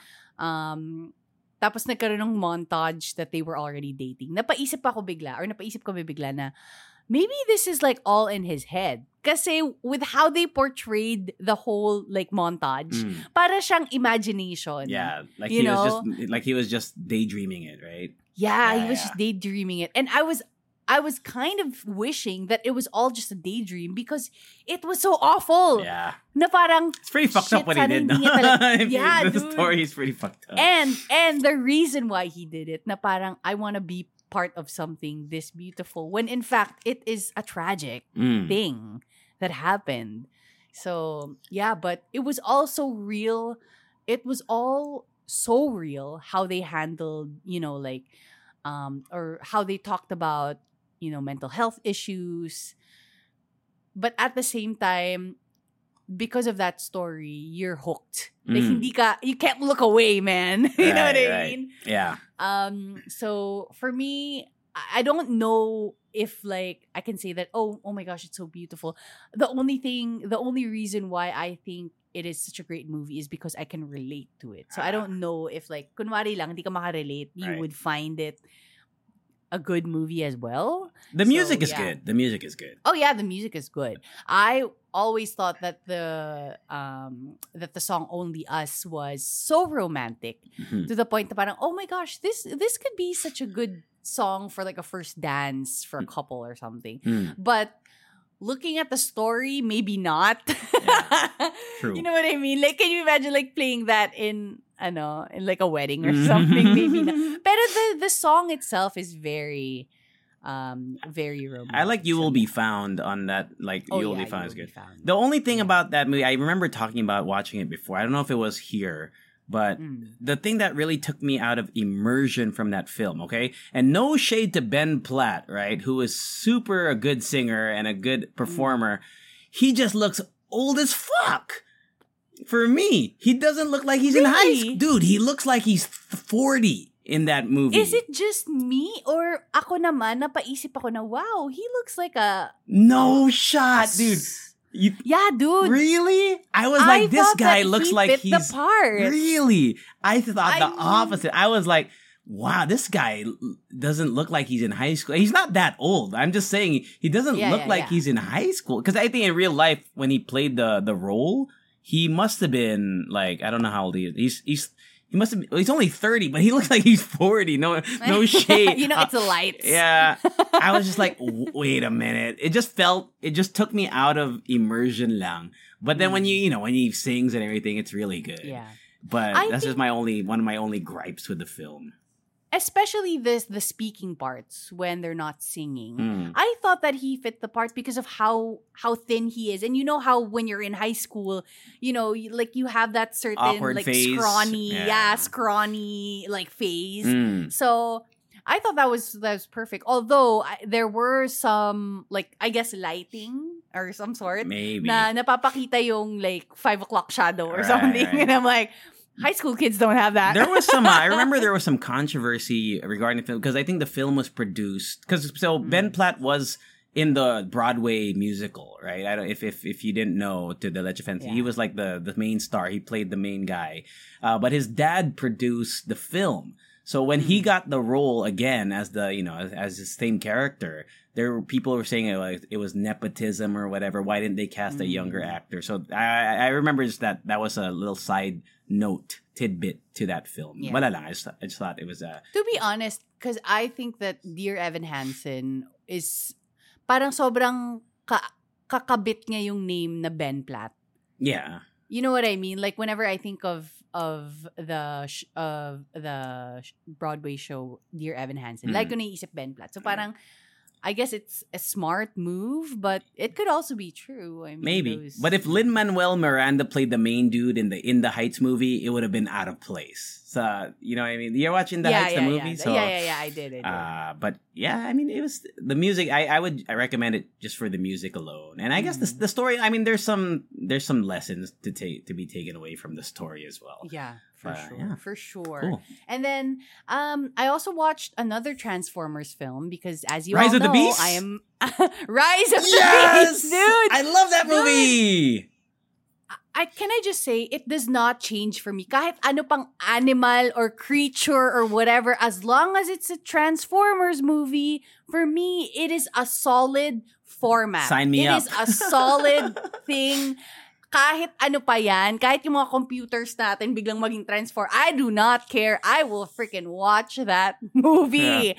Um tapos nagkaroon ng montage that they were already dating. Napaisip ako bigla or napaisip ko bigla na maybe this is like all in his head. Kasi with how they portrayed the whole like montage, Mm. para siyang imagination. Yeah. Like You he was know? just like he was just daydreaming it, right? Yeah, he Yeah, was yeah. just daydreaming it. And I was I was kind of wishing that it was all just a daydream because it was so awful. Yeah. Na parang It's pretty fucked shit, up what he sana did. hindi niya talaga- If you- Yeah, the dude. story is pretty fucked up. And and the reason why he did it, na parang I want to be part of something this beautiful when in fact it is a tragic Mm. thing that happened. So, yeah, but it was also real. It was all so real how they handled, you know, like um or how they talked about, you know, mental health issues. But at the same time, because of that story, you're hooked. Like Mm. hindi ka you can't look away, man. you know what I Right, right. mean? Yeah. Um, so for me, I I don't know if like I can say that, oh, oh my gosh, it's so beautiful. The only thing, the only reason why I think it is such a great movie is because I can relate to it. So I Ah. don't know if like, kunwari lang, hindi ka makarelate, you Right. would find it a good movie as well. The So, music is yeah. good. The music is good. Oh yeah, the music is good. I always thought that the um that the song Only Us was so romantic Mhm. to the point that parang, oh my gosh, this this could be such a good song for like a first dance for a couple or something. Mm. But looking at the story, maybe not. True. You know what I mean? Like, can you imagine like playing that in ano, in like a wedding or something? Maybe not. Pero the the song itself is very, um, very romantic. I like "You Will Be Found" on that. Like Oh, "You Will yeah, Be Found" You is Will good. Be Found. The only thing about that movie, I remember talking about watching it before. I don't know if it was here, but Mm. the thing that really took me out of immersion from that film, okay? And no shade to Ben Platt, right? Who is super a good singer and a good Mm. performer. He just looks old as fuck. For me, he doesn't look like he's in high Really? school. Dude, he looks like he's forty in that movie. Is it just me or ako naman napaisip ako na wow, he looks like a No shot, dude. You, yeah, dude. really? I was I like, this thought guy that looks he like fit he's the part. really. I thought I the mean- opposite. I was like, wow, this guy l- doesn't look like he's in high school. He's not that old. I'm just saying he doesn't Yeah, look yeah, like yeah. he's in high school. Because I think in real life, when he played the the role, he must have been like, I don't know how old he is. He's he's he must have been, he's only thirty, but he looks like he's forty. No no shade. You know, it's the lights. Yeah. I was just like, "W- wait a minute. It just felt, it just took me out of immersion lang. But then when you, you know, when he sings and everything, it's really good. Yeah. But I that's just think- my only, one of my only gripes with the film. Especially this the speaking parts when they're not singing. Mm. I thought that he fit the part because of how how thin he is. And you know how when you're in high school, you know, you, like you have that certain Awkward like phase. scrawny, Yeah. yeah. scrawny like phase. Mm. So I thought that was that was perfect. Although I, there were some like I guess lighting or some sort Maybe. na napapakita yung like five o'clock shadow or Right, something, right. and I'm like, high school kids don't have that. There was some, uh, I remember there was some controversy regarding the film because I think the film was produced, because so Mm. Ben Platt was in the Broadway musical, right? I don't, if, if, if you didn't know, to the Leche Fancy, he Yeah. was like the, the main star. He played the main guy. Uh, but his dad produced the film. So when he Mm. got the role again as the, you know, as, as his same character, there were people who were saying it, like, it was nepotism or whatever. Why didn't they cast a younger Mm. actor? So I, I remember just that that was a little side note tidbit to that film. Yeah. Wala lang. I just, I just thought it was a To be honest, because I think that Dear Evan Hansen is parang sobrang ka- kakabit niya yung name na Ben Platt. yeah. You know what I mean? Like whenever I think of of the sh- of the sh- Broadway show Dear Evan Hansen, Mm. like ko naisip Ben Platt. So parang I guess it's a smart move, but it could also be true. I mean, Maybe. those- But if Lin Manuel Miranda played the main dude in the In the Heights movie, it would have been out of place. So you know what I mean? You're watching the yeah, Heights, yeah, the movie, yeah. so yeah, yeah, yeah, I did, I did. Uh, but yeah, I mean, it was the music. I, I would I recommend it just for the music alone. And I guess the Mm. the story. I mean, there's some there's some lessons to take to be taken away from the story as well. yeah, for uh, sure, yeah. for sure. Cool. And then um, I also watched another Transformers film because, as you Rise all of the know, Beasts? I am Rise of the Yes, Beasts, dude. I love that Dude. movie. I can I just say it does not change for me. Kahit ano pang animal or creature or whatever, as long as it's a Transformers movie, for me it is a solid format. Sign me It up. is a solid thing. Kahit ano pa yan, kahit yung mga computers natin biglang maging transform, I do not care. I will freaking watch that movie.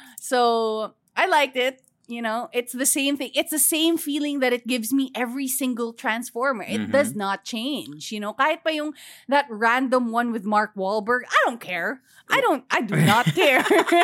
So, I liked it. You know, it's the same thing. It's the same feeling that it gives me every single Transformer. It Mhm. does not change. You know, kahit pa yung that random one with Mark Wahlberg, I don't care. I don't, I do not care.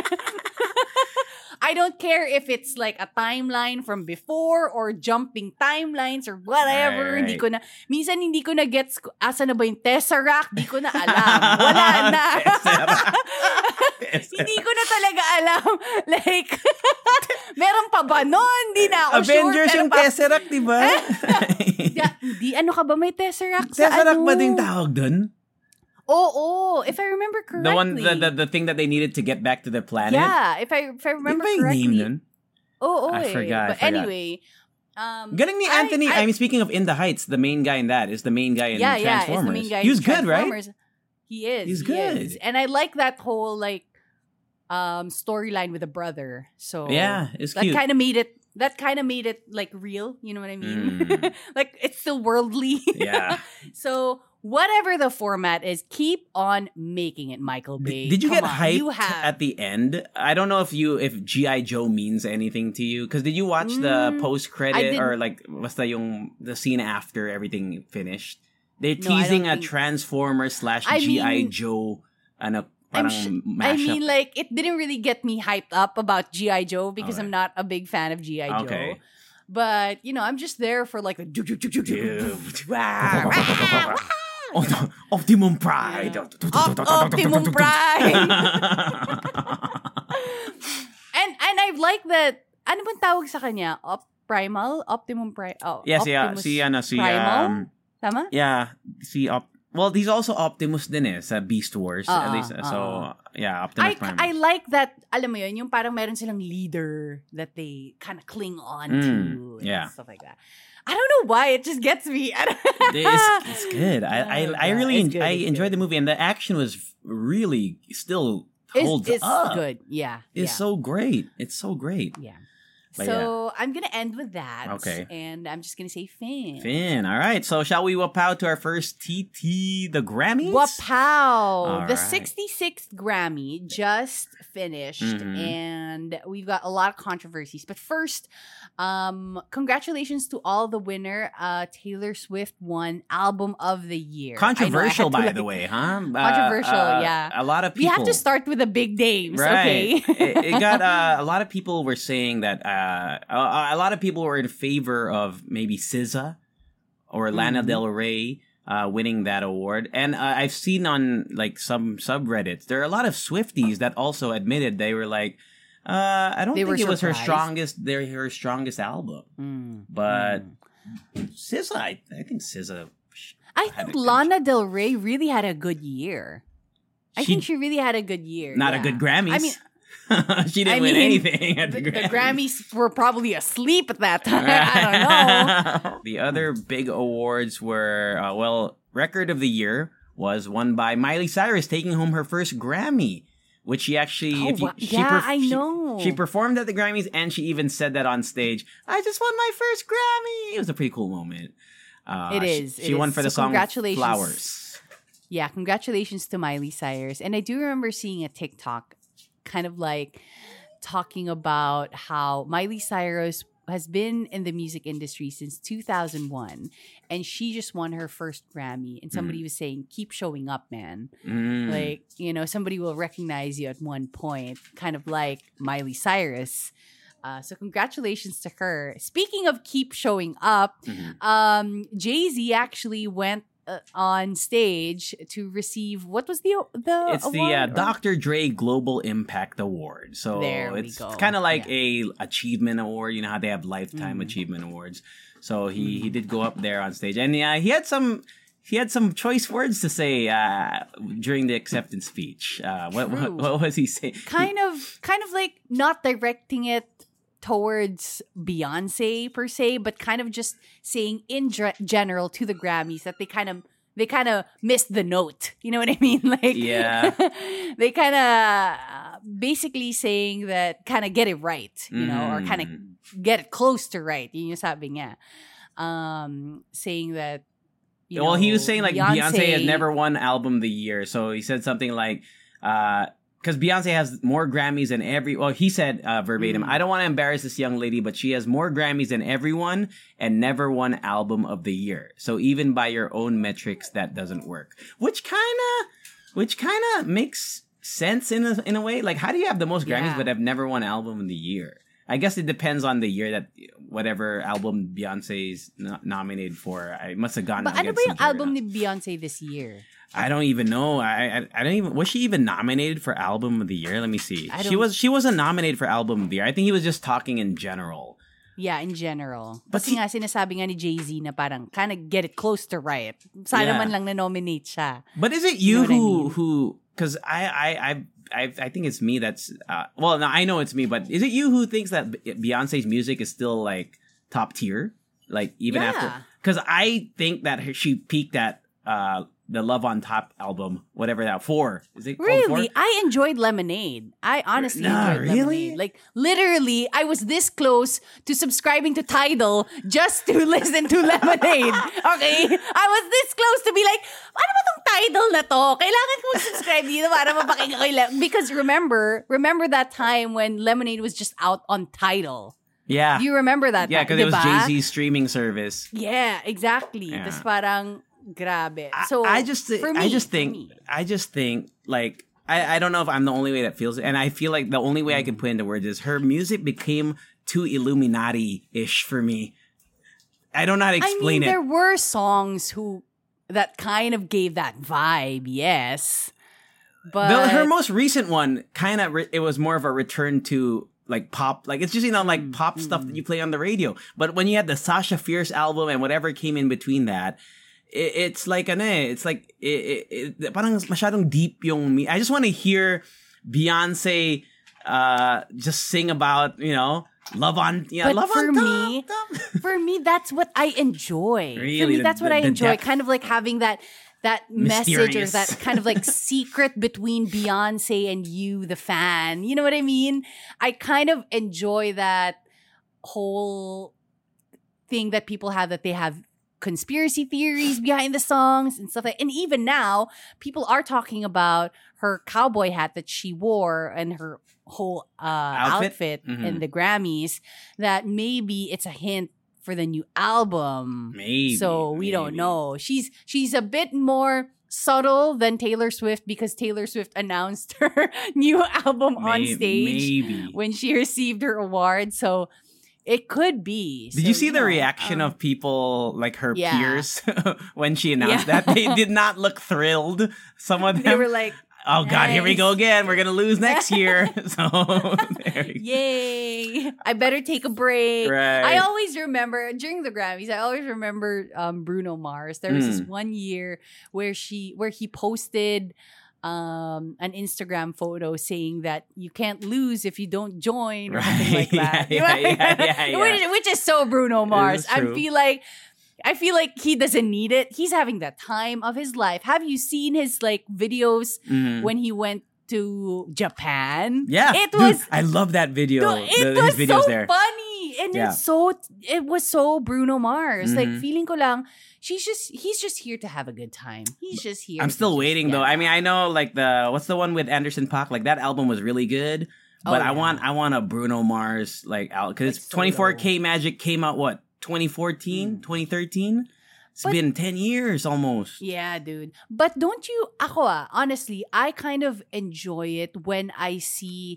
I don't care if it's like a timeline from before or jumping timelines or whatever. Right, Hindi right. ko na, minsan hindi ko na gets, asa na ba yung Tesseract? Hindi ko na alam. Wala na. Tesseract. Hindi ko na talaga alam. Like, meron pa ba nun? Hindi na ako Avengers sure. yung pa- Tesseract, di ba? Yeah, di, ano ka ba? May Tesseract sa Tesseract ano? ba din tawag dun? Oo, if I remember correctly. The one, the, the the thing that they needed to get back to the planet. Yeah, if I, if I remember Di ba yung correctly. name nun? Oo, I eh. forgot, I But forgot. anyway, um, Galing ni I- Anthony. I- I, mean, speaking of In the Heights, the main guy in that is the main guy in yeah, yeah, it's Transformers. the main guy he was in good, right? Transformers. He is. He's he good. is. And I like that whole like um storyline with the brother. So Yeah, it's that cute. kind of made it. That kind of made it like real. You know what I mean? Mm. Like it's still worldly. Yeah. So whatever the format is, keep on making it, Michael Bay. Did you Come get on, hyped You have. at the end? I don't know if you if G I Joe means anything to you, because did you watch the Mm, post I credit didn't- or like what's the yung the scene after everything finished? They're No, I teasing don't a think- Transformer slash I G I mean- Joe ano parang sh- mashup. I mean, like, it didn't really get me hyped up about G I. Joe because Okay. I'm not a big fan of G I. Joe. Okay. But, you know, I'm just there for like the Oh, no. Optimum Pride. Op- Optimum Pride. and and I like that. Ano bang tawag sa kanya? Op Primal? Optimum Pride? Oh, Yes, yeah. Optimus Si, ano, si, Primal? um, Tama? yeah, si Op- well, he's also Optimus din eh, sa Beast Wars. Uh-uh, at least, so, uh-uh. yeah, Optimus I, Prime. I like that, alam mo yun, yung parang meron silang leader that they kind of cling on to. Mm, and yeah. Stuff like that. I don't know why, it just gets me. it's, it's good. I, I, Oh, I God. really It's en- good, I it's enjoyed good. the movie, and the action was really still holds it's, it's up. good. Yeah. It's yeah. so great. It's so great. Yeah. But So I'm going to end with that. Okay. And I'm just going to say Finn. Finn. All right. So shall we whoop out to our first T T, the Grammys? Wapow! All The right. sixty-sixth Grammy just finished, Mhm. and we've got a lot of controversies. But first, um, congratulations to all the winner. Uh, Taylor Swift won Album of the Year. Controversial, I know, I by had to, the like- way, huh? Controversial, Uh, uh, yeah. A lot of We people. have to start with the big names, Right. okay? it, it got uh, a lot of people were saying that uh, a, a lot of people were in favor of maybe S Z A or Lana Mhm. Del Rey uh, winning that award, and uh, I've seen on like some subreddits there are a lot of Swifties that also admitted they were like, uh, I don't They think were it was her surprised. strongest, their her strongest album, Mm, but mm. S Z A, I, I think S Z A. I had think a good- Lana Del Rey really had a good year. I She- think she really had a good year. Not yeah. a good Grammys. I mean, she didn't I win mean, anything at the, the, the Grammys. Grammys were probably asleep at that time. I don't know. The other big awards were, uh, well, Record of the Year was won by Miley Cyrus, taking home her first Grammy, which she actually, Oh, if you, wa- she yeah, perf- I she- know. She, performed at the Grammys, and she even said that on stage. I just won my first Grammy. It was a pretty cool moment. Uh, It she- is, She, it won is. for the So song congratulations. Flowers. Yeah, congratulations to Miley Cyrus. And I do remember seeing a TikTok kind of like talking about how Miley Cyrus has been in the music industry since two thousand one, and she just won her first Grammy, and somebody was saying, keep showing up, man. Mm. Like, you know, somebody will recognize you at one point, kind of like Miley Cyrus. Uh, so congratulations to her. Speaking of keep showing up, Mhm. um, Jay-Z actually went uh, on stage to receive, what was the the It's the award? uh, Or- Doctor Dre Global Impact Award. So There we it's go. kind of like Yeah. a achievement award. You know how they have lifetime Mm. achievement awards. So he he did go up there on stage, and yeah, he had some he had some choice words to say uh, during the acceptance speech. Uh, what, what True. what was he saying? kind of kind of like not directing it towards Beyonce per se, but kind of just saying in dre- general to the Grammys that they kind of they kind of missed the note. You know what I mean? Like, Yeah. they kind of uh, basically saying that kind of get it right, you know, or kind of Mm. get it close to right. Yun yung sabi niya. Um, saying that. You well, know, he was saying like Beyonce, has never won album of the year, so he said something like, because Beyonce has more Grammys than every. Well, he said uh, verbatim, Mm. "I don't want to embarrass this young lady, but she has more Grammys than everyone and never won album of the year. So even by your own metrics, that doesn't work." Which kind of, which kind of makes sense in a, in a way. Like, how do you have the most Grammys Yeah. but have never won album of the year? I guess it depends on the year that whatever album Beyonce's no- nominated for. I must have gone. But ano against ba yung some album jury. ni Beyonce this year? I don't even know. I, I I don't even. Was she even nominated for album of the year? Let me see. I She don't- was. She wasn't nominated for album of the year. I think he was just talking in general. Yeah, in general. But Kasi he- nga sinasabi nga ni Jay-Z na parang kind of get it close to right. Sana Yeah. man lang na-nominate siya. But is it You you, know what I who mean? who? Because I I I. I, I think it's me that's uh, well no, I know it's me, but is it you who thinks that B- Beyonce's music is still like top tier, like even Yeah. after? Because I think that her, she peaked at uh, the Love on Top album, whatever that four is it called Really? four? I enjoyed Lemonade. I honestly Nah, enjoyed really? Lemonade. Like, literally, I was this close to subscribing to Tidal just to listen to Lemonade. Okay? I was this close to be like, ano ba tong Tidal na to? Kailangan ko subscribe dito para mapakinggan ko yung Le-" Because remember, remember that time when Lemonade was just out on Tidal. Yeah, Do you remember that yeah, time? because it was Diba? Jay Z's streaming service. Yeah, exactly. Yeah. Tapos parang, grabe. I- So, I, just for me, I just for think me. I just think like I, I don't know if I'm the only way that feels it. And I feel like the only way I can put into words is her music became too Illuminati-ish for me. I don't know how to explain I mean, it. there were songs who that kind of gave that vibe, yes. But The, her most recent one, kind of, re- it was more of a return to like pop, like it's just, you know, like pop Mm-hmm. stuff that you play on the radio. But when you had the Sasha Fierce album and whatever came in between that, it, it's like, ano eh, it's like, it, it, it, parang masyadong deep yung, me- I just want to hear Beyonce uh, just sing about, you know, love on, yeah, But love for on top, me, top. for me, that's what I enjoy. For Really? me, The- that's what the- I the enjoy. depth. Kind of like having that that message or Mysterious. that kind of like secret between Beyonce and you, the fan. You know what I mean? I kind of enjoy that whole thing that people have, that they have conspiracy theories behind the songs and stuff like. And even now, people are talking about her cowboy hat that she wore and her whole uh, Outfit? outfit, Mhm. in the Grammys, that maybe it's a hint for the new album. Maybe, So we don't maybe. know. She's she's a bit more subtle than Taylor Swift, because Taylor Swift announced her new album on May- stage maybe. when she received her award. So it could be. Did So, you see the know, reaction um, of people, like her yeah. peers, when she announced Yeah. that? They did not look thrilled. Some of them, They were like, oh God, here we nice. go again. We're going to lose next year. So, there you go. yay, I better take a break. Right. I always remember during the Grammys, I always remember um, Bruno Mars. There was this Mm. one year where she where he posted um, an Instagram photo saying that you can't lose if you don't join or something like that. Yeah, yeah, yeah, yeah, Which, which is so Bruno Mars. is I true. feel like I feel like he doesn't need it. He's having the time of his life. Have you seen his like videos Mhm. when he went to Japan? Yeah. It Dude, was I love that video. no, it the, was his videos so there. funny, and Yeah. it's so it was so Bruno Mars. Like Mhm. feeling ko lang, she's just he's just here to have a good time. He's just here. I'm to still just waiting get though. I mean, out. I know like the what's the one with Anderson .Paak? Like that album was really good, but Oh, I yeah. want I want a Bruno Mars like out because Like twenty-four K solo. Magic came out what twenty fourteen, Mm. twenty thirteen. It's But- been ten years almost. Yeah, dude. But don't you, ako ah, honestly, I kind of enjoy it when I see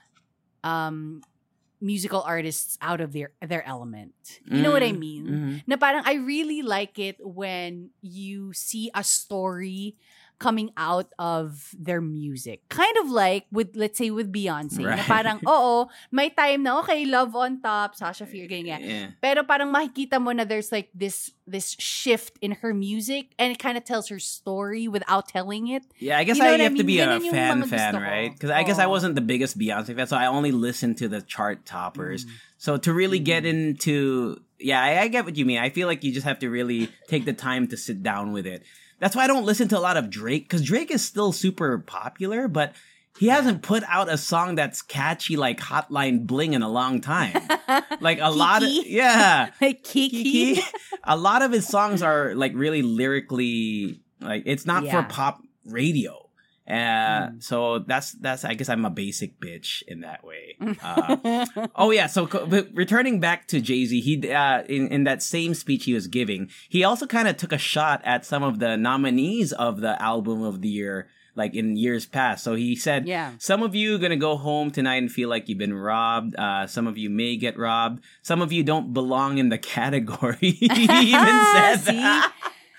um musical artists out of their their element. You know what I Mm, mean? mhm. Na parang I really like it when you see a story coming out of their music. Kind of like with, let's say, with Beyonce. Na Right. parang, oo, may time na, okay, Love on Top, Sasha Fierce, ganyan. Yeah. Pero parang makikita mo na there's like this this shift in her music, and it kind of tells her story without telling it. Yeah, I guess You know I what I have to mean? be a Ganun yung fan mga fan, gusto ko. right? Because I guess I Oo. wasn't the biggest Beyonce fan, so I only listened to the chart toppers. Mm. So to really get Mm-hmm. into, yeah, I, I get what you mean. I feel like you just have to really take the time to sit down with it. That's why I don't listen to a lot of Drake, because Drake is still super popular, but he hasn't put out a song that's catchy like Hotline Bling in a long time. Like a lot of, Kiki? yeah. Like Kiki. Kiki. A lot of his songs are like really lyrically, like it's not for Yeah. pop radio. Uh, Mm. So that's that's I guess I'm a basic bitch in that way. Uh, oh yeah, so co- but returning back to Jay-Z, he uh, in in that same speech he was giving, he also kind of took a shot at some of the nominees of the album of the year, like in years past. So he said, Yeah. some of you gonna go home tonight and feel like you've been robbed. Uh, some of you may get robbed. Some of you don't belong in the category. He even said See? that.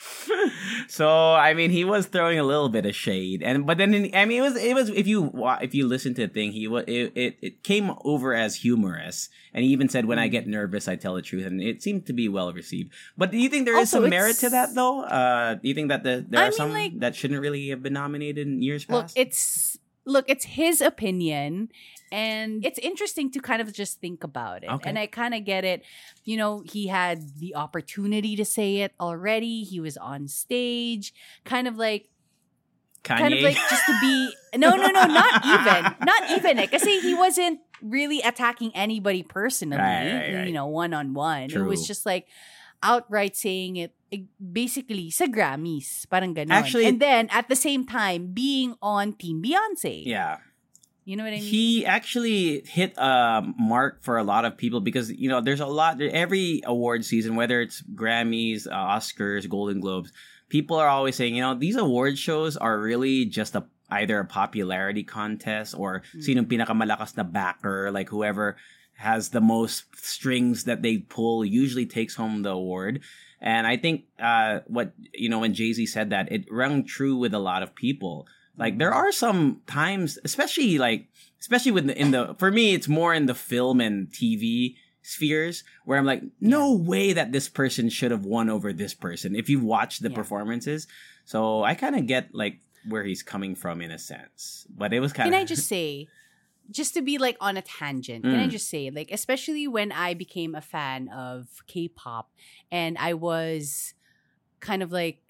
So I mean, he was throwing a little bit of shade, and but then in, I mean, it was it was if you wa- if you listen to the thing, he wa- it, it it came over as humorous, and he even said, "When I Mm. get nervous, I tell the truth," and it seemed to be well received. But do you think there is Also, some merit to it's- that, though? Uh, do you think that the, there I are mean, some like- that shouldn't really have been nominated in years Look, past? it's look, it's his opinion, and it's interesting to kind of just think about it. Okay. And I kind of get it. You know, he had the opportunity to say it already. He was on stage, kind of like Kanye. kind of like just to be no no no not even not even it because he wasn't really attacking anybody personally, Right, right, right. you know, one on one. It was True. just like outright saying it, eh, basically sa Grammys, parang ganon. Actually- and then at the same time being on Team Beyonce. yeah. You know what I mean? He actually hit a mark for a lot of people because, you know, there's a lot, every award season, whether it's Grammys, uh, Oscars, Golden Globes, people are always saying, you know, these award shows are really just a, either a popularity contest or Mm. sinong pinakamalakas na backer, like whoever has the most strings that they pull usually takes home the award. And I think uh, what, you know, when Jay-Z said that, it rang true with a lot of people. Like, there are some times, especially like, especially with the, in the, for me, it's more in the film and T V spheres where I'm like, no way that this person should have won over this person if you've watched the Yeah. performances. So I kind of get like where he's coming from in a sense. But it was kind of. Can I just say, just to be like on a tangent, can I Mm. just say, like, especially when I became a fan of K-pop and I was kind of like,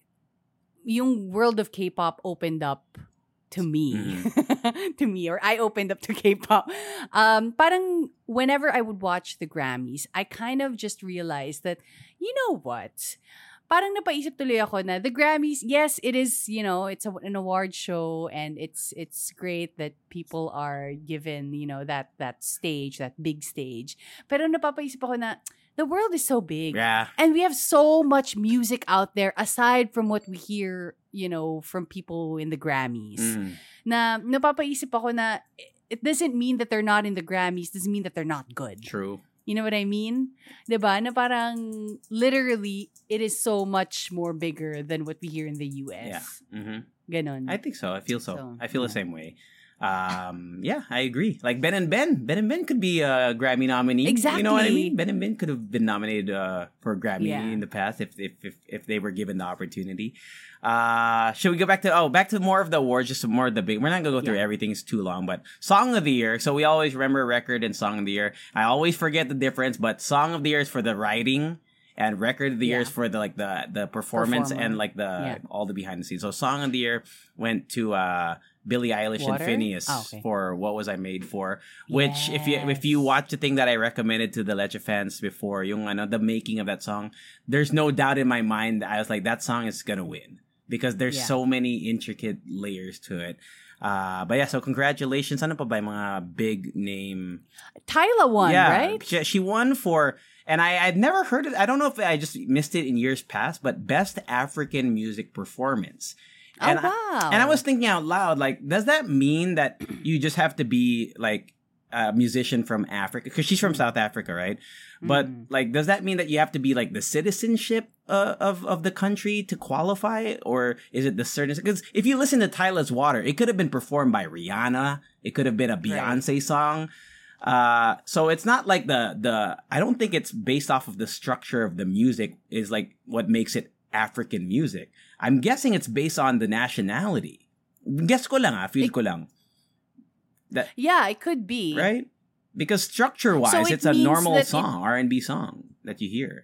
yung world of K-pop opened up to me. Mm-hmm. to me, or I opened up to K-pop. Um, parang whenever I would watch the Grammys, I kind of just realized that, you know what? Parang napaisip tuloy ako na the Grammys, yes, it is, you know, it's a, an award show and it's it's great that people are given, you know, that that stage, that big stage. Pero napapaisip ako na the world is so big. Yeah. And we have so much music out there aside from what we hear, you know, from people in the Grammys. Mm. Na napapaisip ako na it doesn't mean that they're not in the Grammys, doesn't mean that they're not good. True. You know what I mean? Diba? Na parang literally it is so much more bigger than what we hear in the U S. Yeah. Mm-hmm. Ganon. I think so. I feel so. So, I feel the yeah. same way. Um, yeah, I agree. Like Ben and Ben. Ben and Ben could be a Grammy nominee. You know what I Exactly. mean? Ben and Ben could have been nominated uh, for a Grammy Yeah. in the past if, if if if they were given the opportunity. Uh, should we go back to oh back to more of the awards, just more of the big. We're not gonna go through Yeah. everything; it's too long. But Song of the Year. So we always remember record and Song of the Year. I always forget the difference, but Song of the Year is for the writing. And Record of the Year Yeah. is for the like the the performance Performer. and like the Yeah. all the behind the scenes. So Song of the Year went to uh Billie Eilish Water? and Phineas Ah, okay. for What Was I Made For, which if you if you Yes. watch the thing that I recommended to the Leche fans before, yung ano, the making of that song, there's no doubt in my mind that I was like, that song is gonna win because there's Yeah. so many intricate layers to it. Uh, but yeah, so congratulations. Ano pa ba yung mga big name? Tyla won, yeah, right? She, she won for, and I I'd never heard it. I don't know if I just missed it in years past, but Best African Music Performance. And oh, wow. I, and I was thinking out loud, like, does that mean that you just have to be like a musician from Africa? Because she's from South Africa, right? But Mm. like, does that mean that you have to be like the citizenship uh, of of the country to qualify, or is it the certain? Because if you listen to Tyla's Water, it could have been performed by Rihanna. It could have been a Beyonce song. Uh, so it's not like the the. I don't think it's based off of the structure of the music is like what makes it African music. I'm guessing it's based on the nationality. Guess ko lang ah, feel It- ko lang. That Yeah, it could be. right? Because structure-wise, So it it's a means normal that it- song, R and B song that you hear.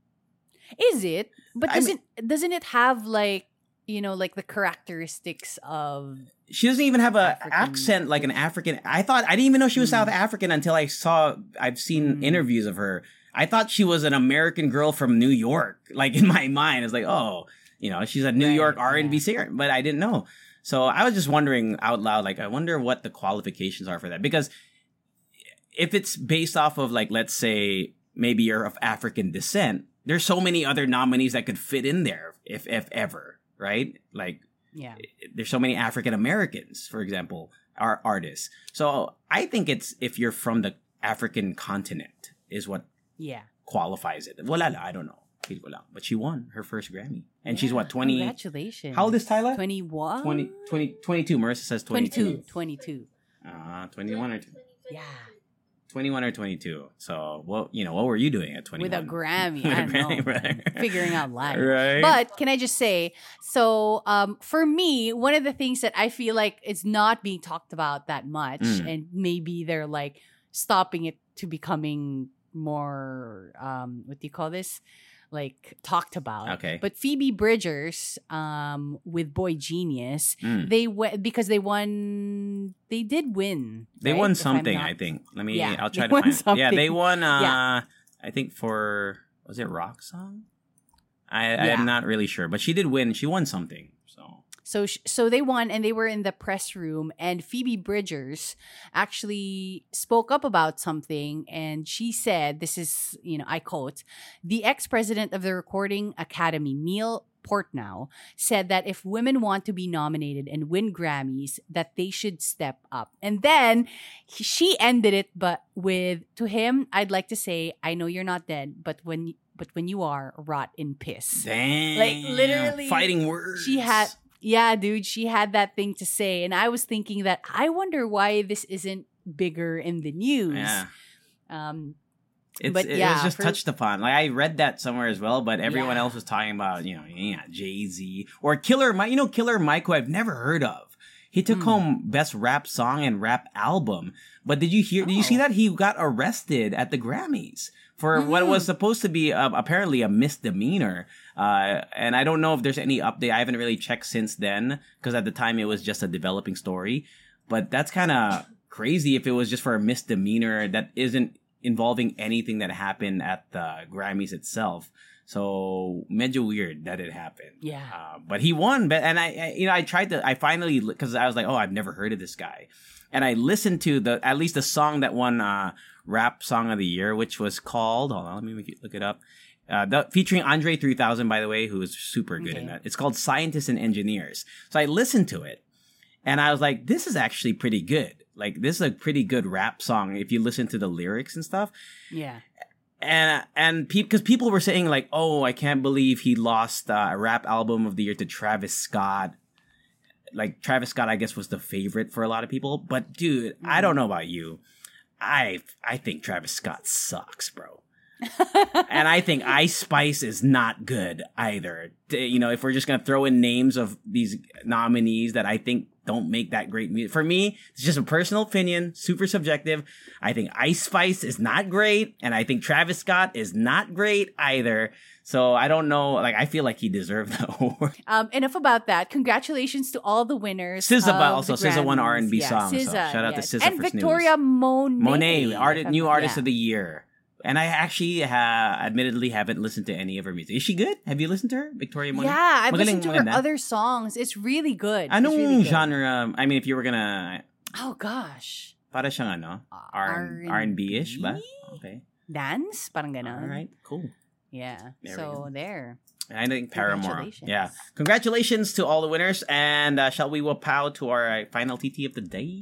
Is it? But I mean- doesn't doesn't it have like, you know, like the characteristics of She doesn't even have a African- accent like an African. I thought I didn't even know she was Mm. South African until I saw. I've seen Mm. interviews of her. I thought she was an American girl from New York. Like in my mind, it's like, oh, you know, she's a New Right, York R and B yeah. singer, but I didn't know. So I was just wondering out loud, like, I wonder what the qualifications are for that. Because if it's based off of, like, let's say maybe you're of African descent, there's so many other nominees that could fit in there, if if ever, right? Like, yeah. there's so many African Americans, for example, are artists. So I think it's if you're from the African continent is what Yeah. qualifies it. Wala lang, I don't know. Feel ko lang. But she won her first Grammy. And she's what, twenty? Congratulations. How old is Tyla? twenty-one? twenty, twenty, twenty-two. Marissa says twenty-two. twenty-two. twenty-two. Uh, twenty-one or two. Yeah. twenty-one or twenty-two. So, well, you know, what were you doing at twenty-one? With a Grammy. With a I don't know. Grammy, brother. Figuring out life. Right. But can I just say, so um, for me, one of the things that I feel like is not being talked about that much, Mm. and maybe they're like stopping it to becoming more, um, what do you call this? Like talked about. Okay. But Phoebe Bridgers, um, with Boy Genius, Mm. they went because they won. They did win. They right? won If I'm something, not- I think. Let me, Yeah, I'll try they to won find it. Yeah, something. they won, uh, Yeah. I think for, was it Rock Song? I, Yeah. I'm not really sure, but she did win. She won something. So, So sh- so they won, and they were in the press room, and Phoebe Bridgers actually spoke up about something, and she said, this is, you know, I quote, the ex-president of the Recording Academy, Neil Portnow, said that if women want to be nominated and win Grammys, that they should step up. And then he- she ended it but with, to him, I'd like to say, I know you're not dead, but when but when you are, rot in piss. Damn. Like, literally, Fighting words. She had, yeah, dude, she had that thing to say. And I was thinking that, I wonder why this isn't bigger in the news. Yeah. Um, It's, but it, yeah, it was just for- touched upon. Like I read that somewhere as well, but everyone Yeah. else was talking about, you know, yeah, Jay-Z or Killer Mike. You know, Killer Mike, who I've never heard of. He took Mm. home best rap song and rap album. But did you hear? Did you see Oh. that he got arrested at the Grammys for what Mm. was supposed to be uh, apparently a misdemeanor? Uh, and I don't know if there's any update. I haven't really checked since then because at the time it was just a developing story. But that's kind of crazy if it was just for a misdemeanor that isn't involving anything that happened at the Grammys itself. So, medyo weird that it happened. Yeah. Uh, but he won. But and I, I, you know, I tried to. I finally because I was like, oh, I've never heard of this guy, and I listened to the at least the song that won uh, rap song of the year, which was called. Hold on, let me make it, look it up. Uh, the, featuring Andre three thousand, by the way, who is super good Okay. in that. It's called Scientists and Engineers. So I listened to it, and I was like, this is actually pretty good. Like, this is a pretty good rap song if you listen to the lyrics and stuff. Yeah. And and because pe- people were saying like, oh, I can't believe he lost uh, a rap album of the year to Travis Scott. Like Travis Scott, I guess, was the favorite for a lot of people. But dude, I don't know about you. I I think Travis Scott sucks, bro. And I think Ice Spice is not good either. D- You know, if we're just gonna throw in names of these nominees that I think don't make that great music. For me, it's just a personal opinion, super subjective. I think Ice Spice is not great, and I think Travis Scott is not great either. So I don't know. Like, I feel like he deserved the award. Um, enough about that. Congratulations to all the winners. S Z A of also. the S Z A won Grammys. R and B Yeah, song. So S Z A, shout out to yes. S Z A and for Victoria Monet. Monet, art, if new I'm- artist yeah. of the year. And I actually, uh, admittedly, haven't listened to any of her music. Is she good? Have you listened to her, Victoria Monet? Yeah, I've Magaling, listened to her maganda. other songs. It's really good. Anong It's really good. genre? I mean, if you were gonna, Oh gosh. para siyang ano, R R and B ish, ba? Okay, Dance? Parang ganon. all right, cool. Yeah. There we so go. there. And I think Paramore. Congratulations. Yeah, congratulations to all the winners. And uh, shall we wapow to our uh, final T T of the day?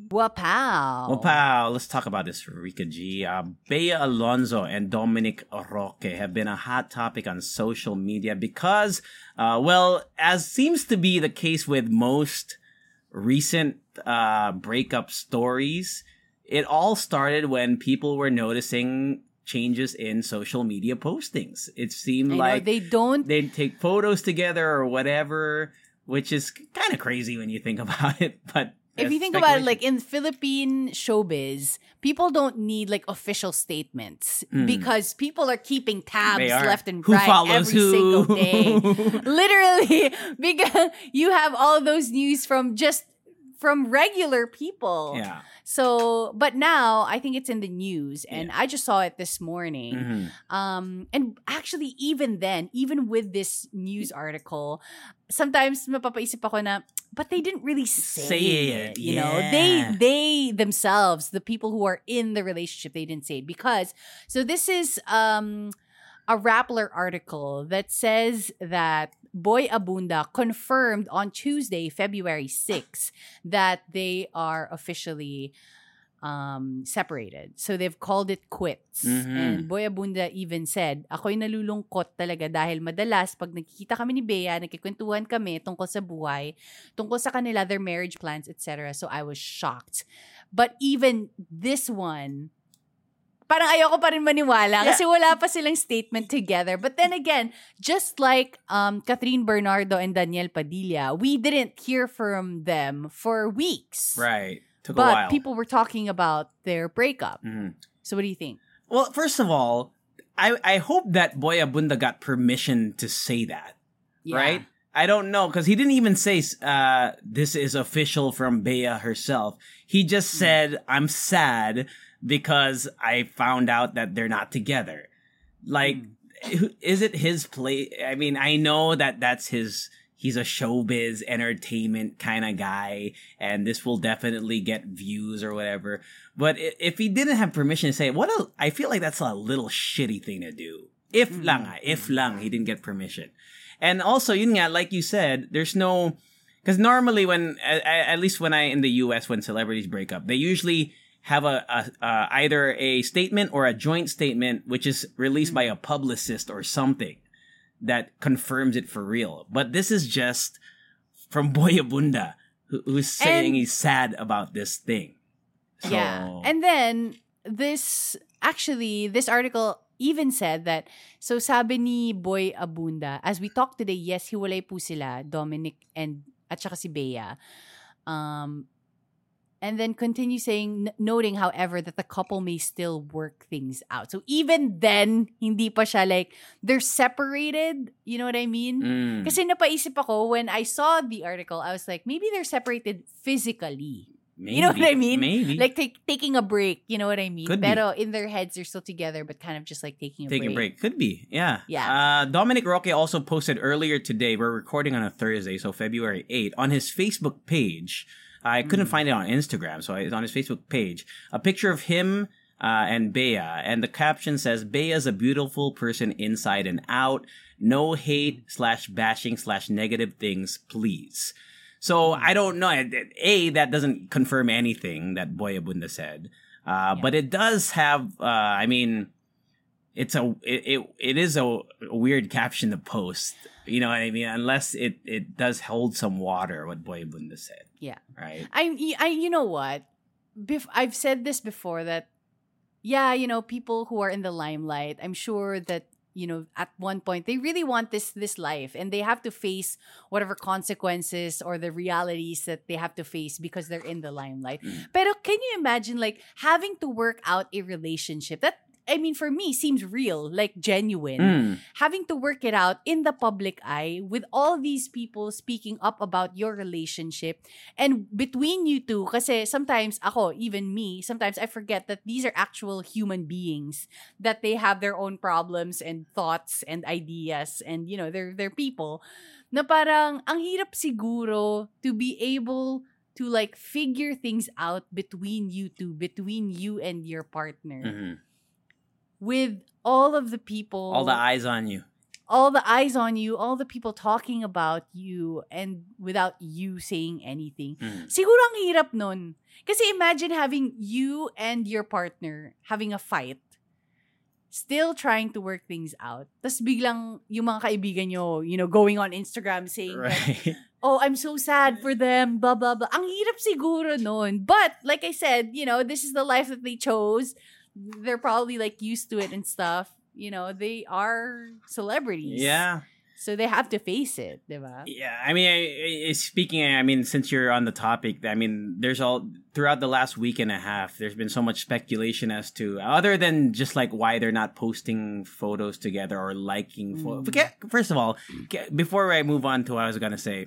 Wapow. Wapow. Let's talk about this, Rika G. Uh, Bea Alonzo and Dominic Roque have been a hot topic on social media because, uh, well, as seems to be the case with most recent uh, breakup stories, it all started when people were noticing changes in social media postings. It seemed I know, like they don't they'd take photos together or whatever, which is kind of crazy when you think about it. But if you think about it, like in Philippine showbiz, people don't need like official statements because people are keeping tabs They are. left and Who right follows every who? single day. Literally, because you have all of those news from just from regular people. yeah. So, but now I think it's in the news, and I just saw it this morning. Mhm. Um, and actually, even then, even with this news article, sometimes mapapaisip ako na, but they didn't really say, Say it, You know, yeah. they they themselves, the people who are in the relationship, they didn't say it because. So this is um a Rappler article that says that Boy Abunda confirmed on Tuesday, February sixth, that they are officially um, separated. So they've called it quits. Mhm. And Boy Abunda even said, ako'y nalulungkot talaga dahil madalas pag nagkikita kami ni Bea, nagkikwentuhan kami tungkol sa buhay, tungkol sa kanila, their marriage plans, et cetera. So I was shocked. But even this one, parang ayoko pa rin maniwala kasi wala pa silang statement together. But then again, just like um, Catherine Bernardo and Daniel Padilla, we didn't hear from them for weeks. Right. Took a But while. people were talking about their breakup. Mhm. So what do you think? Well, first of all, I I hope that Boy Abunda got permission to say that. Yeah. Right? I don't know, because he didn't even say uh, this is official from Bea herself. He just Hmm. said, I'm sad because I found out that they're not together. Like, Hmm. is it his play? I mean, I know that that's his, he's a showbiz entertainment kind of guy, and this will definitely get views or whatever. But if he didn't have permission to say it, what a, I feel like that's a little shitty thing to do. If mm-hmm. lang, ah, if lang, he didn't get permission. And also, yun nga, like you said, there's no, because normally when, at, at least when I, in the U S, when celebrities break up, they usually have a, a uh, either a statement or a joint statement, which is released mm-hmm. by a publicist or something that confirms it for real. But this is just from Boy Abunda, who, who's saying and, he's sad about this thing. So, yeah. And then this, actually, this article even said that, so sabi ni Boy Abunda, as we talk today, yes, hiwalay po sila, Dominic and, at saka si Bea. Um, and then continue saying, noting, however, that the couple may still work things out. So even then, hindi pa siya like, they're separated. You know what I mean? Mm. Kasi napaisip ako, when I saw the article, I was like, maybe they're separated physically. Maybe. You know what I mean? Maybe. Like take, taking a break, you know what I mean? Could Pero be. in their heads, they're still together, but kind of just like taking a taking break. a break. Could be, yeah. Yeah. Uh, Dominic Roque also posted earlier today, we're recording on a Thursday, so February eighth, on his Facebook page. I couldn't mm. find it on Instagram, so it's on his Facebook page. A picture of him uh, and Bea, and the caption says, Bea's a beautiful person inside and out. No hate slash bashing slash negative things, please. So, I don't know. A, that doesn't confirm anything that Boy Abunda said. Uh, yeah. But it does have, uh, I mean, it's a, it, it, it is a, a weird caption to post. You know what I mean? Unless it, it does hold some water, what Boy Abunda said. Yeah. Right? I, I, you know what? Bef- I've said this before that, yeah, you know, people who are in the limelight, I'm sure that, you know, at one point, they really want this this life and they have to face whatever consequences or the realities that they have to face because they're in the limelight. Mm. Pero can you imagine, like, having to work out a relationship? That, I mean, for me, seems real, like genuine. Mm. Having to work it out in the public eye with all these people speaking up about your relationship and between you two, kasi sometimes ako, even me, sometimes I forget that these are actual human beings, that they have their own problems and thoughts and ideas and, you know, they're, they're people na parang ang hirap siguro to be able to like figure things out between you two, between you and your partner. Mm-hmm. With all of the people, all the eyes on you, all the eyes on you, all the people talking about you, and without you saying anything. Mm. Siguro ang hirap nun. Kasi imagine having you and your partner having a fight, still trying to work things out. Tapos biglang yung mga kaibigan nyo, you know, going on Instagram saying right. that, oh, I'm so sad for them, blah, blah, blah. Ang hirap siguro nun. But, like I said, you know, this is the life that they chose. They're probably like used to it and stuff. You know, they are celebrities. Yeah. So they have to face it, diba? Yeah, I mean, I, I, speaking, I mean, since you're on the topic, I mean, there's all, throughout the last week and a half, there's been so much speculation as to, other than just like why they're not posting photos together or liking photos. Mm. First of all, before I move on to what I was going to say,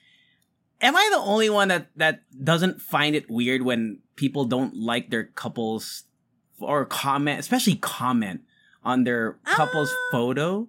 am I the only one that, that doesn't find it weird when people don't like their couples or comment, especially comment on their couple's uh, photo?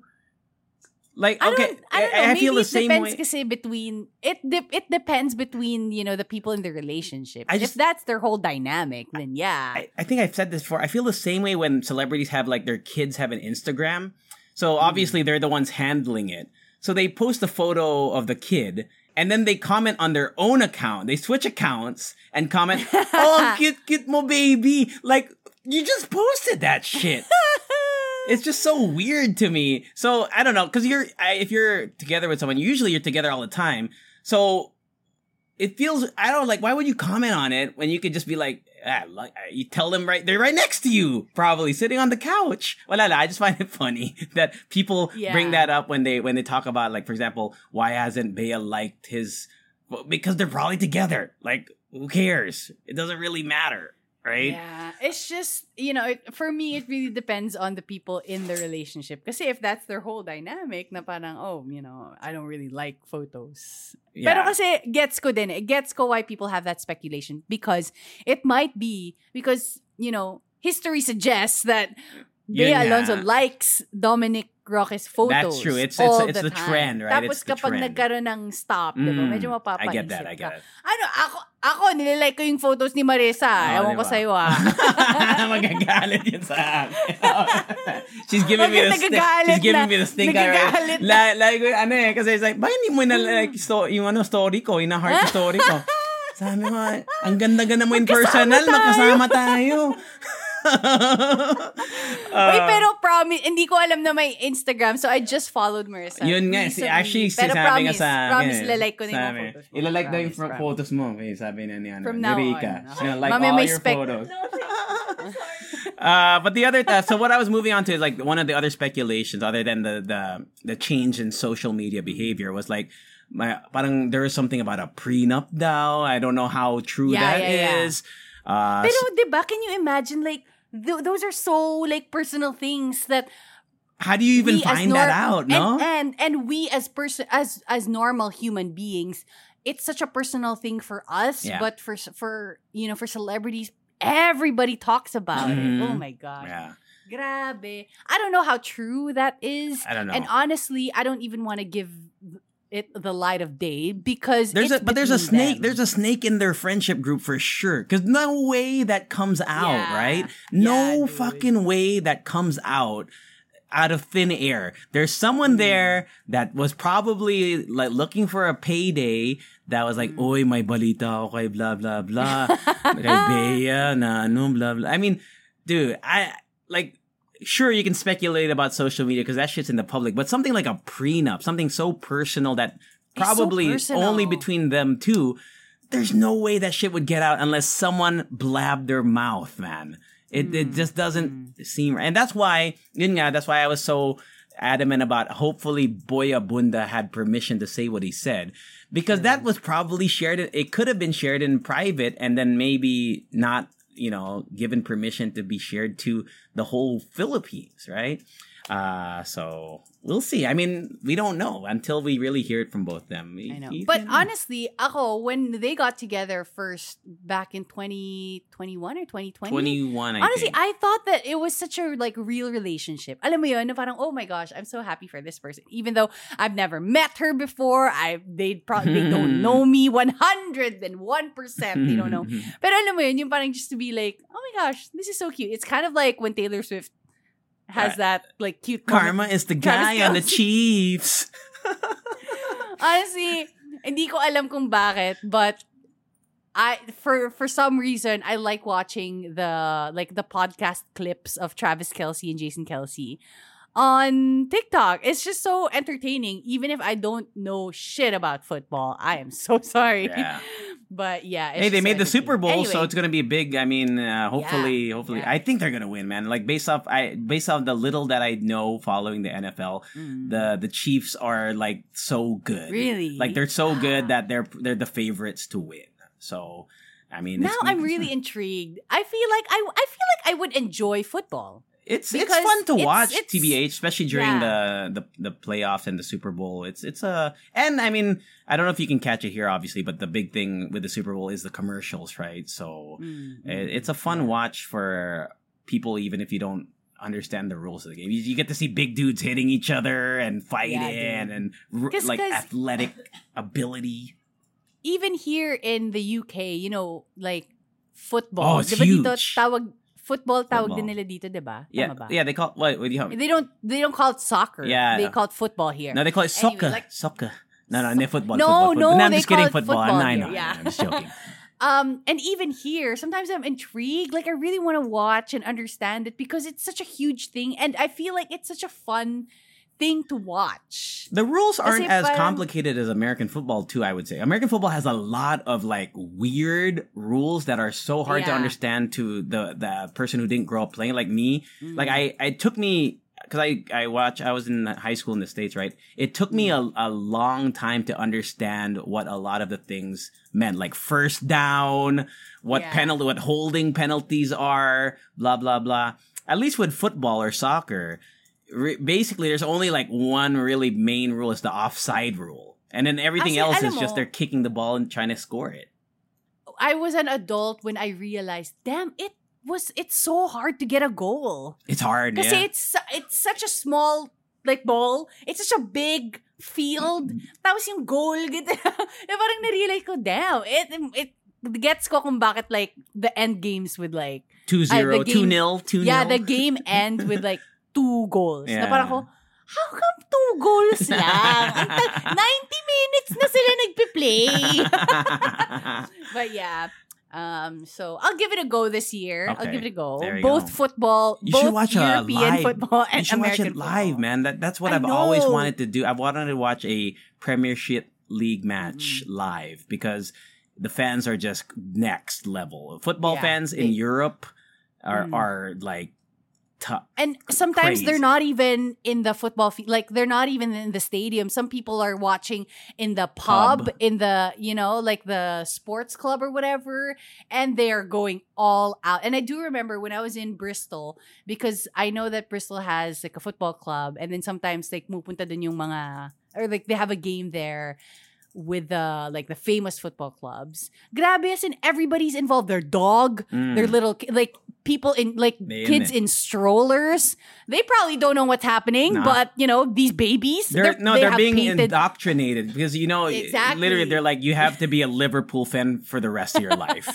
Like, I okay, don't, I, don't know. I, I Maybe feel the it same depends way. Kasi between, it, de- it depends between, you know, the people in the relationship. I just, if that's their whole dynamic, then yeah. I, I think I've said this before. I feel the same way when celebrities have, like, their kids have an Instagram. So, obviously, mm. they're the ones handling it. So, they post a photo of the kid, and then they comment on their own account. They switch accounts and comment, oh, cute, cute mo, baby. Like, you just posted that shit. It's just so weird to me. So, I don't know, because you're, I, if you're together with someone, usually you're together all the time. So, it feels, I don't know, like, why would you comment on it when you could just be like, ah, like, you tell them right, they're right next to you, probably, sitting on the couch. Well, I just find it funny that people yeah. bring that up when they, when they talk about, like, for example, why hasn't Bea liked his, well, because they're probably together. Like, who cares? It doesn't really matter. Right? Yeah. It's just, you know, it, for me, it really depends on the people in the relationship. Kasi if that's their whole dynamic, na parang, oh, you know, I don't really like photos. Yeah. Pero kasi, gets ko din. It gets ko why people have that speculation. Because it might be, because, you know, history suggests that Bea Alonzo likes Dominic Roque's photos. That's true. It's all it's it's the, the time. trend, right? Tapos It's the kapag trend. nagkaroon ng stop, mm, diba? Medyo mapapaisip I get that, I get ka. it. Ano, ako, ako, nililike ko yung photos ni Marissa. Oh, Ewan diba? ko sa'yo ah. Magagalit yun sa akin. She's giving me the stink. She's giving na. me the stink. Nagagalit na. La, like, ano eh, kasi it's like, bakit hindi mo na like, sto- yung ano, story ko, ina-heart yung story ko. Sabi mo, ang ganda-ganda mo in personal, magkasama tayo. uh, Wait, pero promise, hindi ko alam na may Instagram, so I just followed Marissa. Yun nga, si, actually, pero sabi promise, nga sa promise, akin. ilalike ko na yung mga photos mo. Ilalike daw yung Promise, photos mo. Okay, sabi na ni, ano, From ni now Rika. on. She's gonna like Mami, all may your spec- photos. Uh, but the other, uh, so what I was moving on to is like one of the other speculations, other than the the the change in social media behavior, was like, my parang there is something about a prenup daw. I don't know how true Yeah, that yeah, is. Uh, Pero diba, can you imagine like th- those are so like personal things that how do you even we as find nor- that out? No, and and, and we as person as as normal human beings, it's such a personal thing for us, Yeah. but for for you know for celebrities, everybody talks about Mhm. it. Oh my gosh. yeah, Grabe. I don't know how true that is. I don't know. And honestly, I don't even want to give it the light of day because There's it's a but there's a between snake. them. There's a snake in their friendship group for sure. Because no way that comes out, Yeah. right? Yeah, No dude. fucking way that comes out out of thin air. There's someone Mm. there that was probably like looking for a payday. That was like, Mm. "Oy, may balita ako kay blah blah blah, kay Bea na ano blah blah." I mean, dude, I like. Sure, you can speculate about social media because that shit's in the public, but something like a prenup, something so personal that It's so probably personal. only between them two, there's no way that shit would get out unless someone blabbed their mouth, man. It it just doesn't seem right. And that's why, yun nga, that's why I was so adamant about hopefully Boya Bunda had permission to say what he said. Because that was probably shared, it could have been shared in private and then maybe not, you know, given permission to be shared to the whole Philippines, right? Uh, so we'll see. I mean, we don't know until we really hear it from both them. I know. You But can- honestly, ako, when they got together first back in twenty twenty-one or twenty twenty, twenty-one, I honestly, think. I thought that it was such a like real relationship. Alam mo yun, na parang, oh my gosh, I'm so happy for this person. Even though I've never met her before, I they probably they don't know me one hundred one percent. They don't know. Pero alam mo yun, yung parang just to be like, oh my gosh, this is so cute. It's kind of like when Taylor Swift has Right. that like cute Karma moment. is the Travis guy on the Kelce. Chiefs. Honestly, hindi ko alam kung bakit, but I for for some reason I like watching the like the podcast clips of Travis Kelce and Jason Kelce on TikTok. It's just so entertaining, even if I don't know shit about football. I am so sorry. Yeah. But yeah, it's Hey, they just made the Super Bowl, entertaining. so Anyway, it's gonna be a big. I mean, uh, hopefully, Yeah, hopefully, yeah. I think they're gonna win, man. Like based off, I based off the little that I know following the N F L, Mm. the the Chiefs are like so good. Really? Like they're so good that they're they're the favorites to win. So, I mean, now it's, I'm really intrigued. I feel like I I feel like I would enjoy football. It's it's because fun to it's- watch it's- T B H, especially during yeah. the, the the playoffs and the Super Bowl. It's it's a and I mean I don't know if you can catch it here, obviously, but the big thing with the Super Bowl is the commercials, right? So Mm. it, it's a fun watch for people, even if you don't understand the rules of the game. You, you get to see big dudes hitting each other and fighting dude. and r- 'Cause- like 'cause- athletic ability. Even here in the U K, you know, like football. Oh, it's Diba dito huge. tawag football tawag Football. din nila dito, diba? Yeah, Tama ba? yeah. They call what? What do you have? They don't they don't call it soccer. Yeah. They call it football here. No, they call it Anyway, soccer. like- soccer. No, no, no, football. No, football, football. no, I'm they just kidding. call it Football. football No, I know. here, yeah. I'm just joking. Um, and even here, sometimes I'm intrigued. Like I really want to watch and understand it because it's such a huge thing, and I feel like it's such a fun thing to watch. The rules aren't Kasi as parang- complicated as American football, too, I would say. American football has a lot of like weird rules that are so hard to Yeah. understand to the, the person who didn't grow up playing, like me. Mm. Like, I, it took me, because I, I watch, I was in high school in the States, right? It took me a, a long time to understand what a lot of the things meant, like first down, what Yeah. penalty, what holding penalties are, blah, blah, blah. At least with football or soccer, re- basically there's only like one really main rule is the offside rule. And then everything Kasi, else alam is just mo- they're kicking the ball and trying to score it. I was an adult when I realized, damn, it was it's so hard to get a goal. It's hard, Because yeah. it's it's such a small like ball. It's such a big field. Tapos yung goal, gitu. Na parang na-realize ko, damn, it, it gets ko kung bakit like the end games with like two zero, uh, two nil, two nil. Yeah, the game ends with like two goals. Yeah. Na parang ko, how come two goals lang? ninety minutes na sila nagpe-play. But yeah. Um, so I'll give it a go this year. Okay. I'll give it a go. There you Both go. football, You should both watch European a live. football and you should American watch it live, football. man. That that's what I I've always know. wanted to do. I wanted to watch a Premiership League match Mm-hmm. live because the fans are just next level. Football Yeah, fans in they- Europe are Mm. are like tough. And sometimes Crazy. they're not even in the football field. Like, they're not even in the stadium. Some people are watching in the pub, Pub. in the, you know, like the sports club or whatever. And they are going all out. And I do remember when I was in Bristol, because I know that Bristol has like a football club. And then sometimes like mupunta dun yung mga, or like they have a game there with the like the famous football clubs. Grabe, as in everybody's involved. Their dog, Mm. their little ki- like people in like They in kids it. in strollers. They probably don't know what's happening, Nah. but you know, these babies, They're, no, they they're have being painted. indoctrinated because you know, Exactly. literally, they're like, you have to be a Liverpool fan for the rest of your life.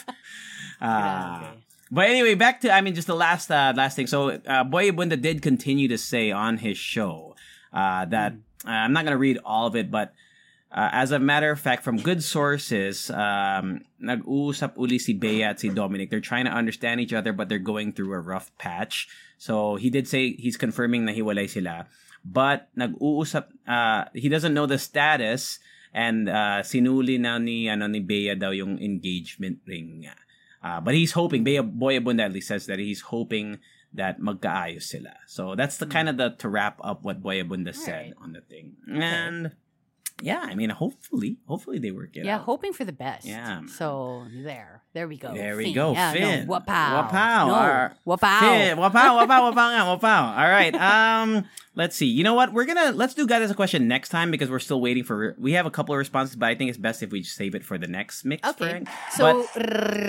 Uh, Grabe. but anyway, back to I mean, just the last uh, last thing. So, uh, Boy Abunda did continue to say on his show uh, that uh, I'm not going to read all of it, but uh, as a matter of fact, from good sources, um, nag-uusap uli si Bea at si Dominic. They're trying to understand each other, but they're going through a rough patch. So he did say he's confirming na hiwalay sila, but nag-uusap. Uh, he doesn't know the status, and uh, sinuli na ni ano ni Bea daw yung engagement ring niya. Uh, but he's hoping, Bea, Boy Abunda at least says that he's hoping that magkaayos sila. So that's the kind of the to wrap up what Boy Abunda said Alright. on the thing. And yeah, I mean, hopefully, hopefully they work it Yeah, out. hoping for the best. Yeah, man. So there, there we go. There we Finn. go, Yeah, Finn. No, wapow. Wapow. No, Our- wapow. Finn. Wapow, wapow, wapow nga, wapow. All right. Um, let's see. You know what? We're gonna let's do God as a question next time because we're still waiting for. We have a couple of responses, but I think it's best if we just save it for the next mix. Okay. Frank. So But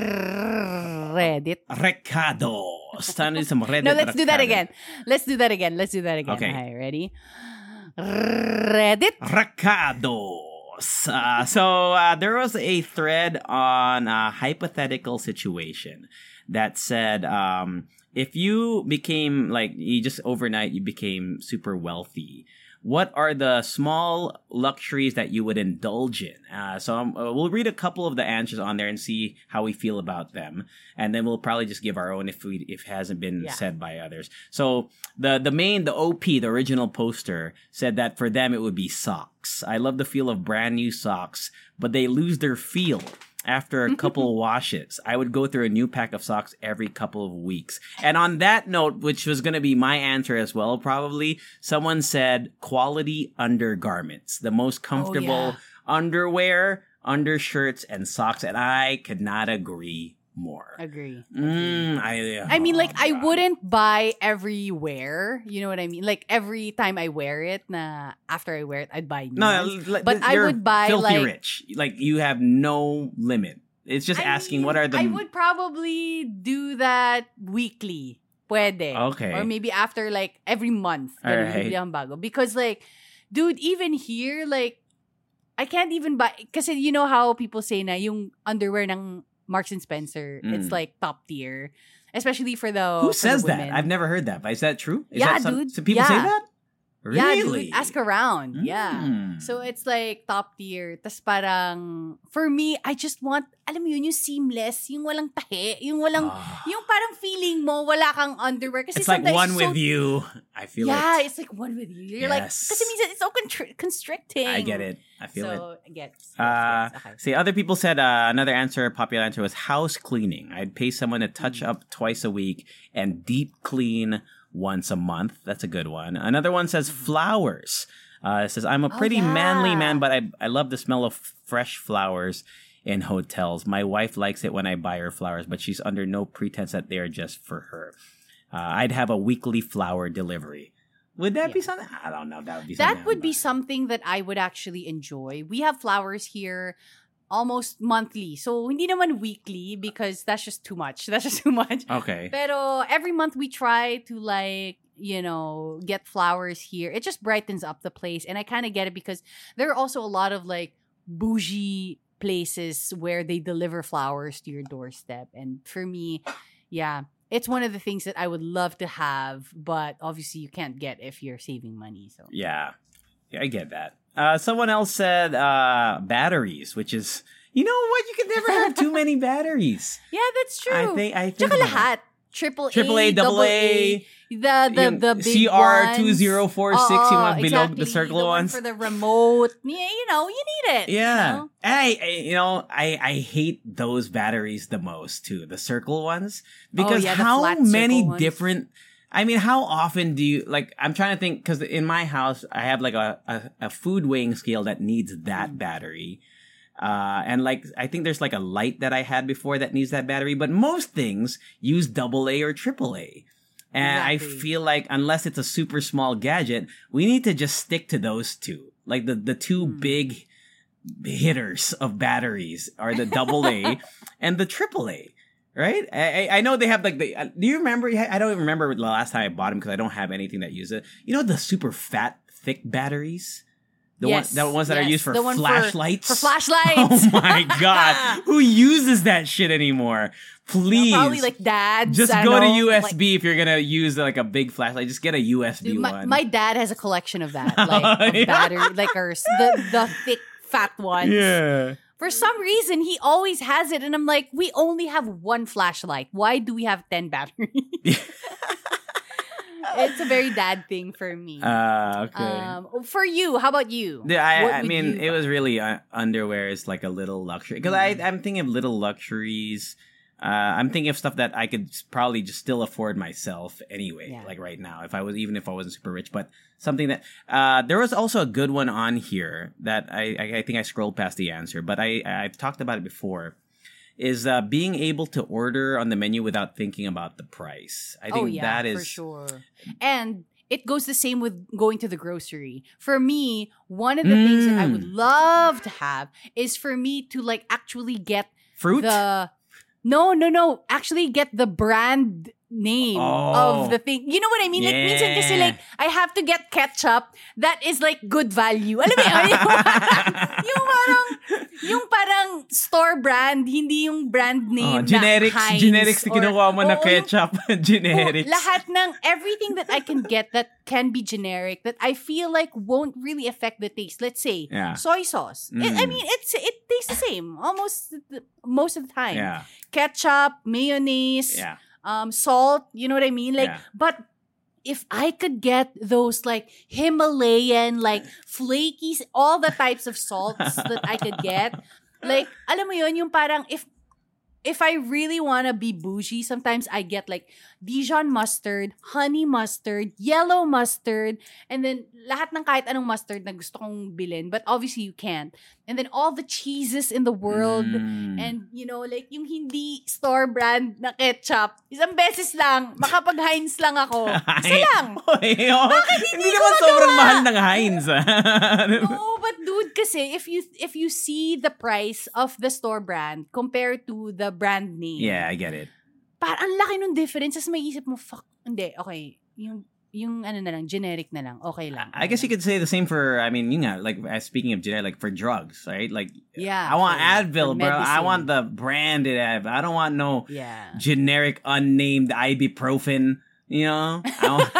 Reddit. Recados. Tanong sa Reddit. No, let's do that Recado. again. Let's do that again. Let's do that again. Okay. Okay, ready? Reddit. Recados. Uh, so uh, there was a thread on a hypothetical situation that said um, if you became like you just overnight you became super wealthy, what are the small luxuries that you would indulge in? Uh, so um, uh, we'll read a couple of the answers on there and see how we feel about them, and then we'll probably just give our own if we if it hasn't been Yeah. said by others. So the the main the O P the original poster said that for them it would be socks. I love the feel of brand new socks, but they lose their feel after a couple washes. I would go through a new pack of socks every couple of weeks. And on that note, which was going to be my answer as well, probably, someone said quality undergarments, the most comfortable yeah. underwear, undershirts, and socks. And I could not agree more. Agree. Mm, I, I mean, like, oh, I God. wouldn't buy every wear. You know what I mean? Like, every time I wear it, na after I wear it, I'd buy new No, ones. like, But I you're would buy, filthy like- rich. Like you have no limit. It's just I asking mean, what are the I would probably do that weekly. Pwede. Okay. Or maybe after, like, every month. Ganun, Alright. bibili akong bago. Because, like, dude, even here, like, I can't even buy, kasi you know how people say na yung underwear ng Marks and Spencer, Mm. it's like top tier. Especially for the Who for says the that? women. I've never heard that. But is that true? Is Yeah, that some, dude. some people say Yeah. that? Yeah, Really? dude, ask around. Yeah. Mm. So it's like top tier. Tas parang, for me, I just want, alam mo yun, yung seamless, yung walang tahi, yung walang, Ah. yung parang feeling mo, wala kang underwear. Kasi It's like sometimes one so- with you. I feel Yeah, it. it's like one with you. You're like, Yes. kasi minsan it's so contri- constricting. I get it. I feel it. so, I get it. Uh, Okay. see, other people said uh, another answer, popular answer was house cleaning. I'd pay someone to touch Mm. up twice a week and deep clean once a month. That's a good one. Another one says flowers. Uh, it says, I'm a Mm-hmm. Oh, pretty manly yeah. man, but I, I love the smell of fresh flowers in hotels. My wife likes it when I buy her flowers, but she's under no pretense that they are just for her. Uh, I'd have a weekly flower delivery. Would that be Yeah. something? I don't know. That would be something. That would I'd be buy. something that I would actually enjoy. We have flowers here almost monthly. So, hindi naman weekly because that's just too much. That's just too much. Okay. Pero every month we try to like you know, get flowers here. It just brightens up the place. And I kind of get it because there are also a lot of like bougie places where they deliver flowers to your doorstep. And for me, yeah, it's one of the things that I would love to have, but obviously you can't get if you're saving money. So yeah, yeah, I get that. Uh, someone else said uh, batteries, which is, you know what? You can never have too many batteries. Yeah, that's true. I think I think Tsaka lahat. Triple A, Triple A, double A, the the the big C R two ones. zero four six, yung mga bilog, exactly. the circle the one ones. for the remote. Yeah, you know, you need it. Yeah, you know? I, I you know I I hate those batteries the most too, the circle ones, because oh, yeah, the how flat many circle ones. different. I mean, how often do you like? I'm trying to think because in my house I have like a, a a food weighing scale that needs that battery. Uh, and like, I think there's like a light that I had before that needs that battery, but most things use double A or triple A. And Exactly. I feel like unless it's a super small gadget, we need to just stick to those two. Like the, the two Hmm. big hitters of batteries are the double A and the triple A. Right? I, I know they have like the, uh, do you remember? I don't even remember the last time I bought them because I don't have anything that use it. You know, the super fat, thick batteries? The yes, one, the ones that yes. are used for the one flashlights. For, for flashlights. Oh my god! Who uses that shit anymore? Please, No, probably like dads. just I go to know, U S B like, if you're gonna use like a big flashlight. Just get a U S B dude, my, one. my dad has a collection of that, like of Yeah. battery, like or s- the the thick fat ones. yeah. For some reason, he always has it, and I'm like, we only have one flashlight. Why do we have ten batteries? It's a very dad thing for me. Uh, okay. Um, for you, how about you? Yeah, I, What I would mean, you it buy? was really uh, underwear is like a little luxury because I I'm thinking of little luxuries. Uh, I'm thinking of stuff that I could s- probably just still afford myself anyway. Yeah. Like right now, if I was even if I wasn't super rich, but something that uh, there was also a good one on here that I I, I think I scrolled past the answer, but I I've talked about it before. Is uh, being able to order on the menu without thinking about the price. I think oh yeah, that is for sure. And it goes the same with going to the grocery. For me, one of the things that I would Mm. love to have is for me to like actually get fruit. the no, no, no. Actually get the brand name Oh. of the thing. You know what I mean? Like, minsan kasi Yeah. like, I have to get ketchup that is like good value. Alam mo yun? Yung parang, yung parang, yung parang store brand, hindi yung brand name Oh, generics, na Heinz. generics na or- kinukuha mo na Oo, yung- ketchup. generics. Oh, lahat ng everything that I can get that can be generic that I feel like won't really affect the taste. Let's say Yeah. soy sauce. It- I Mm. mean, it's it tastes the same almost the- most of the time. Yeah. Ketchup, mayonnaise, Yeah. um, salt. You know what I mean? Like, Yeah. but if I could get those like Himalayan, like flaky, all the types of salts that I could get, like, alam mo yun, yung parang if if I really want to be bougie, sometimes I get like Dijon mustard, honey mustard, yellow mustard, and then lahat ng kahit anong mustard na gusto kong bilhin. But obviously you can't. And then all the cheeses in the world. Mm. And, you know, like yung hindi store brand na ketchup, isang beses lang, makapag-Heinz lang ako. Isa lang. Oy, oh, hindi hindi ko naman magawa? sobrang mahal ng Heinz. ah. No, but dude, kasi if you if you see the price of the store brand compared to the brand name, yeah, I get it. parang ang laki nung difference. Tapos may isip mo, fuck, hindi, okay. Yung, yung ano na lang, generic na lang, okay lang. I guess you could say the same for, I mean, you know, like uh, speaking of generic, like for drugs, right? Like, Yeah. I want for- Advil, for bro. I medicine. want the branded Advil. I don't want no Yeah. generic, unnamed ibuprofen. You know? I want,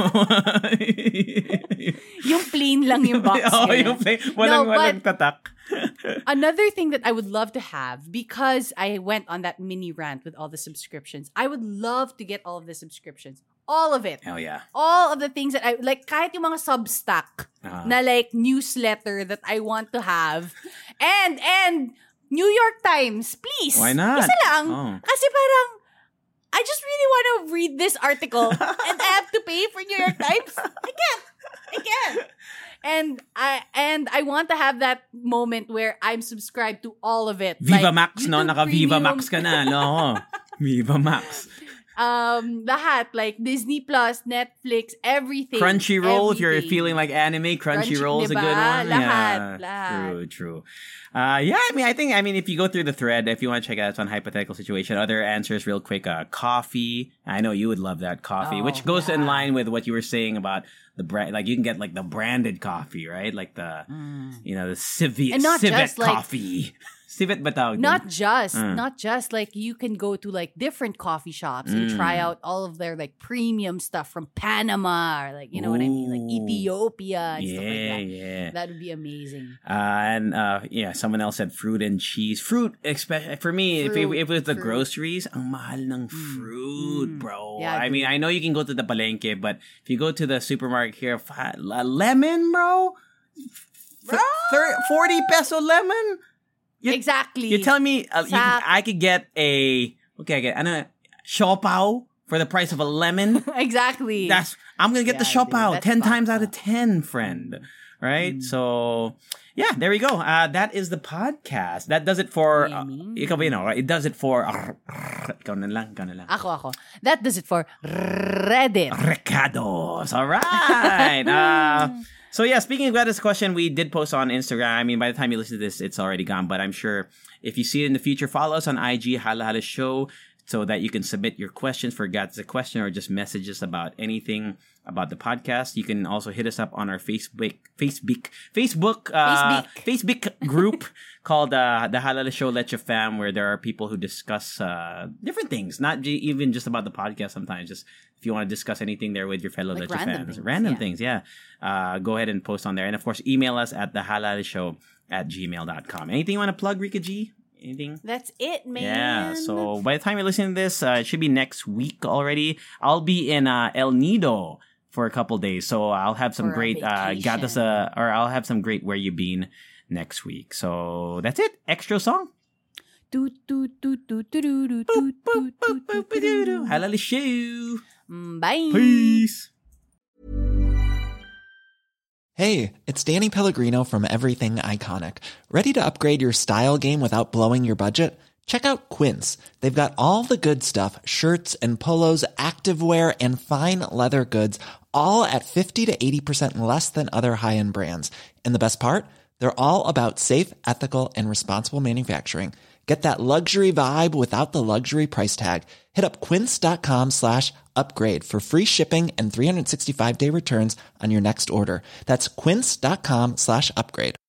Yung plain lang yung box. oh, ganun. yung plain, walang, No, walang but- tatak. Another thing that I would love to have, because I went on that mini rant with all the subscriptions, I would love to get all of the subscriptions. All of it. Hell yeah. All of the things that I, like, kahit yung mga Substack Uh-huh. na like newsletter that I want to have. And, and, New York Times, please. Why not? Isa lang. Oh. Kasi parang, I just really want to read this article and I have to pay for New York Times. I can't. I can't. And I and I want to have that moment where I'm subscribed to all of it. Viva Like, Max, no? YouTube Naka Viva Premium. Max ka na, no? Viva Max. um, lahat, like Disney Plus, Netflix, everything. Crunchyroll, if you're everything. feeling like anime, Crunchyroll is a Crunchy, good diba? one. Lahat, yeah, lahat. true, true. Uh, yeah, I mean, I think, I mean, if you go through the thread, if you want to check out, it's on hypothetical situation. Other answers, real quick. Uh, coffee. I know you would love that coffee, Oh, which goes yeah. in line with what you were saying about the brand. Like you can get like the branded coffee, right? Like the, Mm. you know, the civet, And not civet just, like- coffee. Civet ba tawag dun? Not just, Mm. not just like you can go to like different coffee shops and try Mm. out all of their like premium stuff from Panama or like, you know what I mean? Like Ooh. Ethiopia and Yeah, stuff like that. yeah. That would be amazing. Uh, and uh, yeah, someone else said fruit and cheese. Fruit, especially for me, if, it, Fruit, if it was the fruit. groceries, ang mahal ng fruit, Mm. bro. Yeah, I dude. mean, I know you can go to the palengke, but if you go to the supermarket here, fa- la- lemon, bro, Bro! Thir- forty peso lemon. You- exactly. You're telling me uh, you, Sak. I could get a okay, I get ano, siopaw for the price of a lemon? exactly. That's I'm gonna get the Yeah, dude, siopaw that's ten fucked times out of up. ten, friend. Right? Mm. So yeah, there we go. Uh, that is the podcast. That does it for uh, Yummy. ikaw ba yun, right? It does it for ikaw na lang, ikaw na lang. Ako, ako. That does it for Reddit. Recados. All right. uh, so yeah, speaking of this question, we did post on Instagram. I mean, by the time you listen to this, it's already gone. But I'm sure if you see it in the future, follow us on I G, Hala Hala Show, so that you can submit your questions for God's a Question or just messages about anything about the podcast. You can also hit us up on our Facebook, Facebook, Facebook, uh, Facebook group called uh, the Hala Hala Show Leche Fam, where there are people who discuss uh, different things, not j- even just about the podcast. Sometimes, just if you want to discuss anything there with your fellow Like Leche random fans, things, random yeah. things, yeah. Uh, go ahead and post on there, and of course, email us at the Hala Hala Show at gmail dot com. Anything you want to plug, Rika G? Anything? That's it, man. Yeah, so by the time you're listening to this, uh, it should be next week already. I'll be in uh, El Nido for a couple days, so I'll have some For a great uh, got us a, or I'll have some great Where You Been next week. So that's it. Extra song. Do, do, do, do, do, do, do, Boop, do, boop, do, boop, boop, do, doo, doo. do. Halal show. Mm, Bye. Peace. Hey, it's Danny Pellegrino from Everything Iconic. Ready to upgrade your style game without blowing your budget? Check out Quince. They've got all the good stuff, shirts and polos, activewear, and fine leather goods, all at fifty to eighty percent less than other high-end brands. And the best part? They're all about safe, ethical, and responsible manufacturing. Get that luxury vibe without the luxury price tag. Hit up quince.com slash upgrade for free shipping and three sixty-five day returns on your next order. That's quince.com slash upgrade.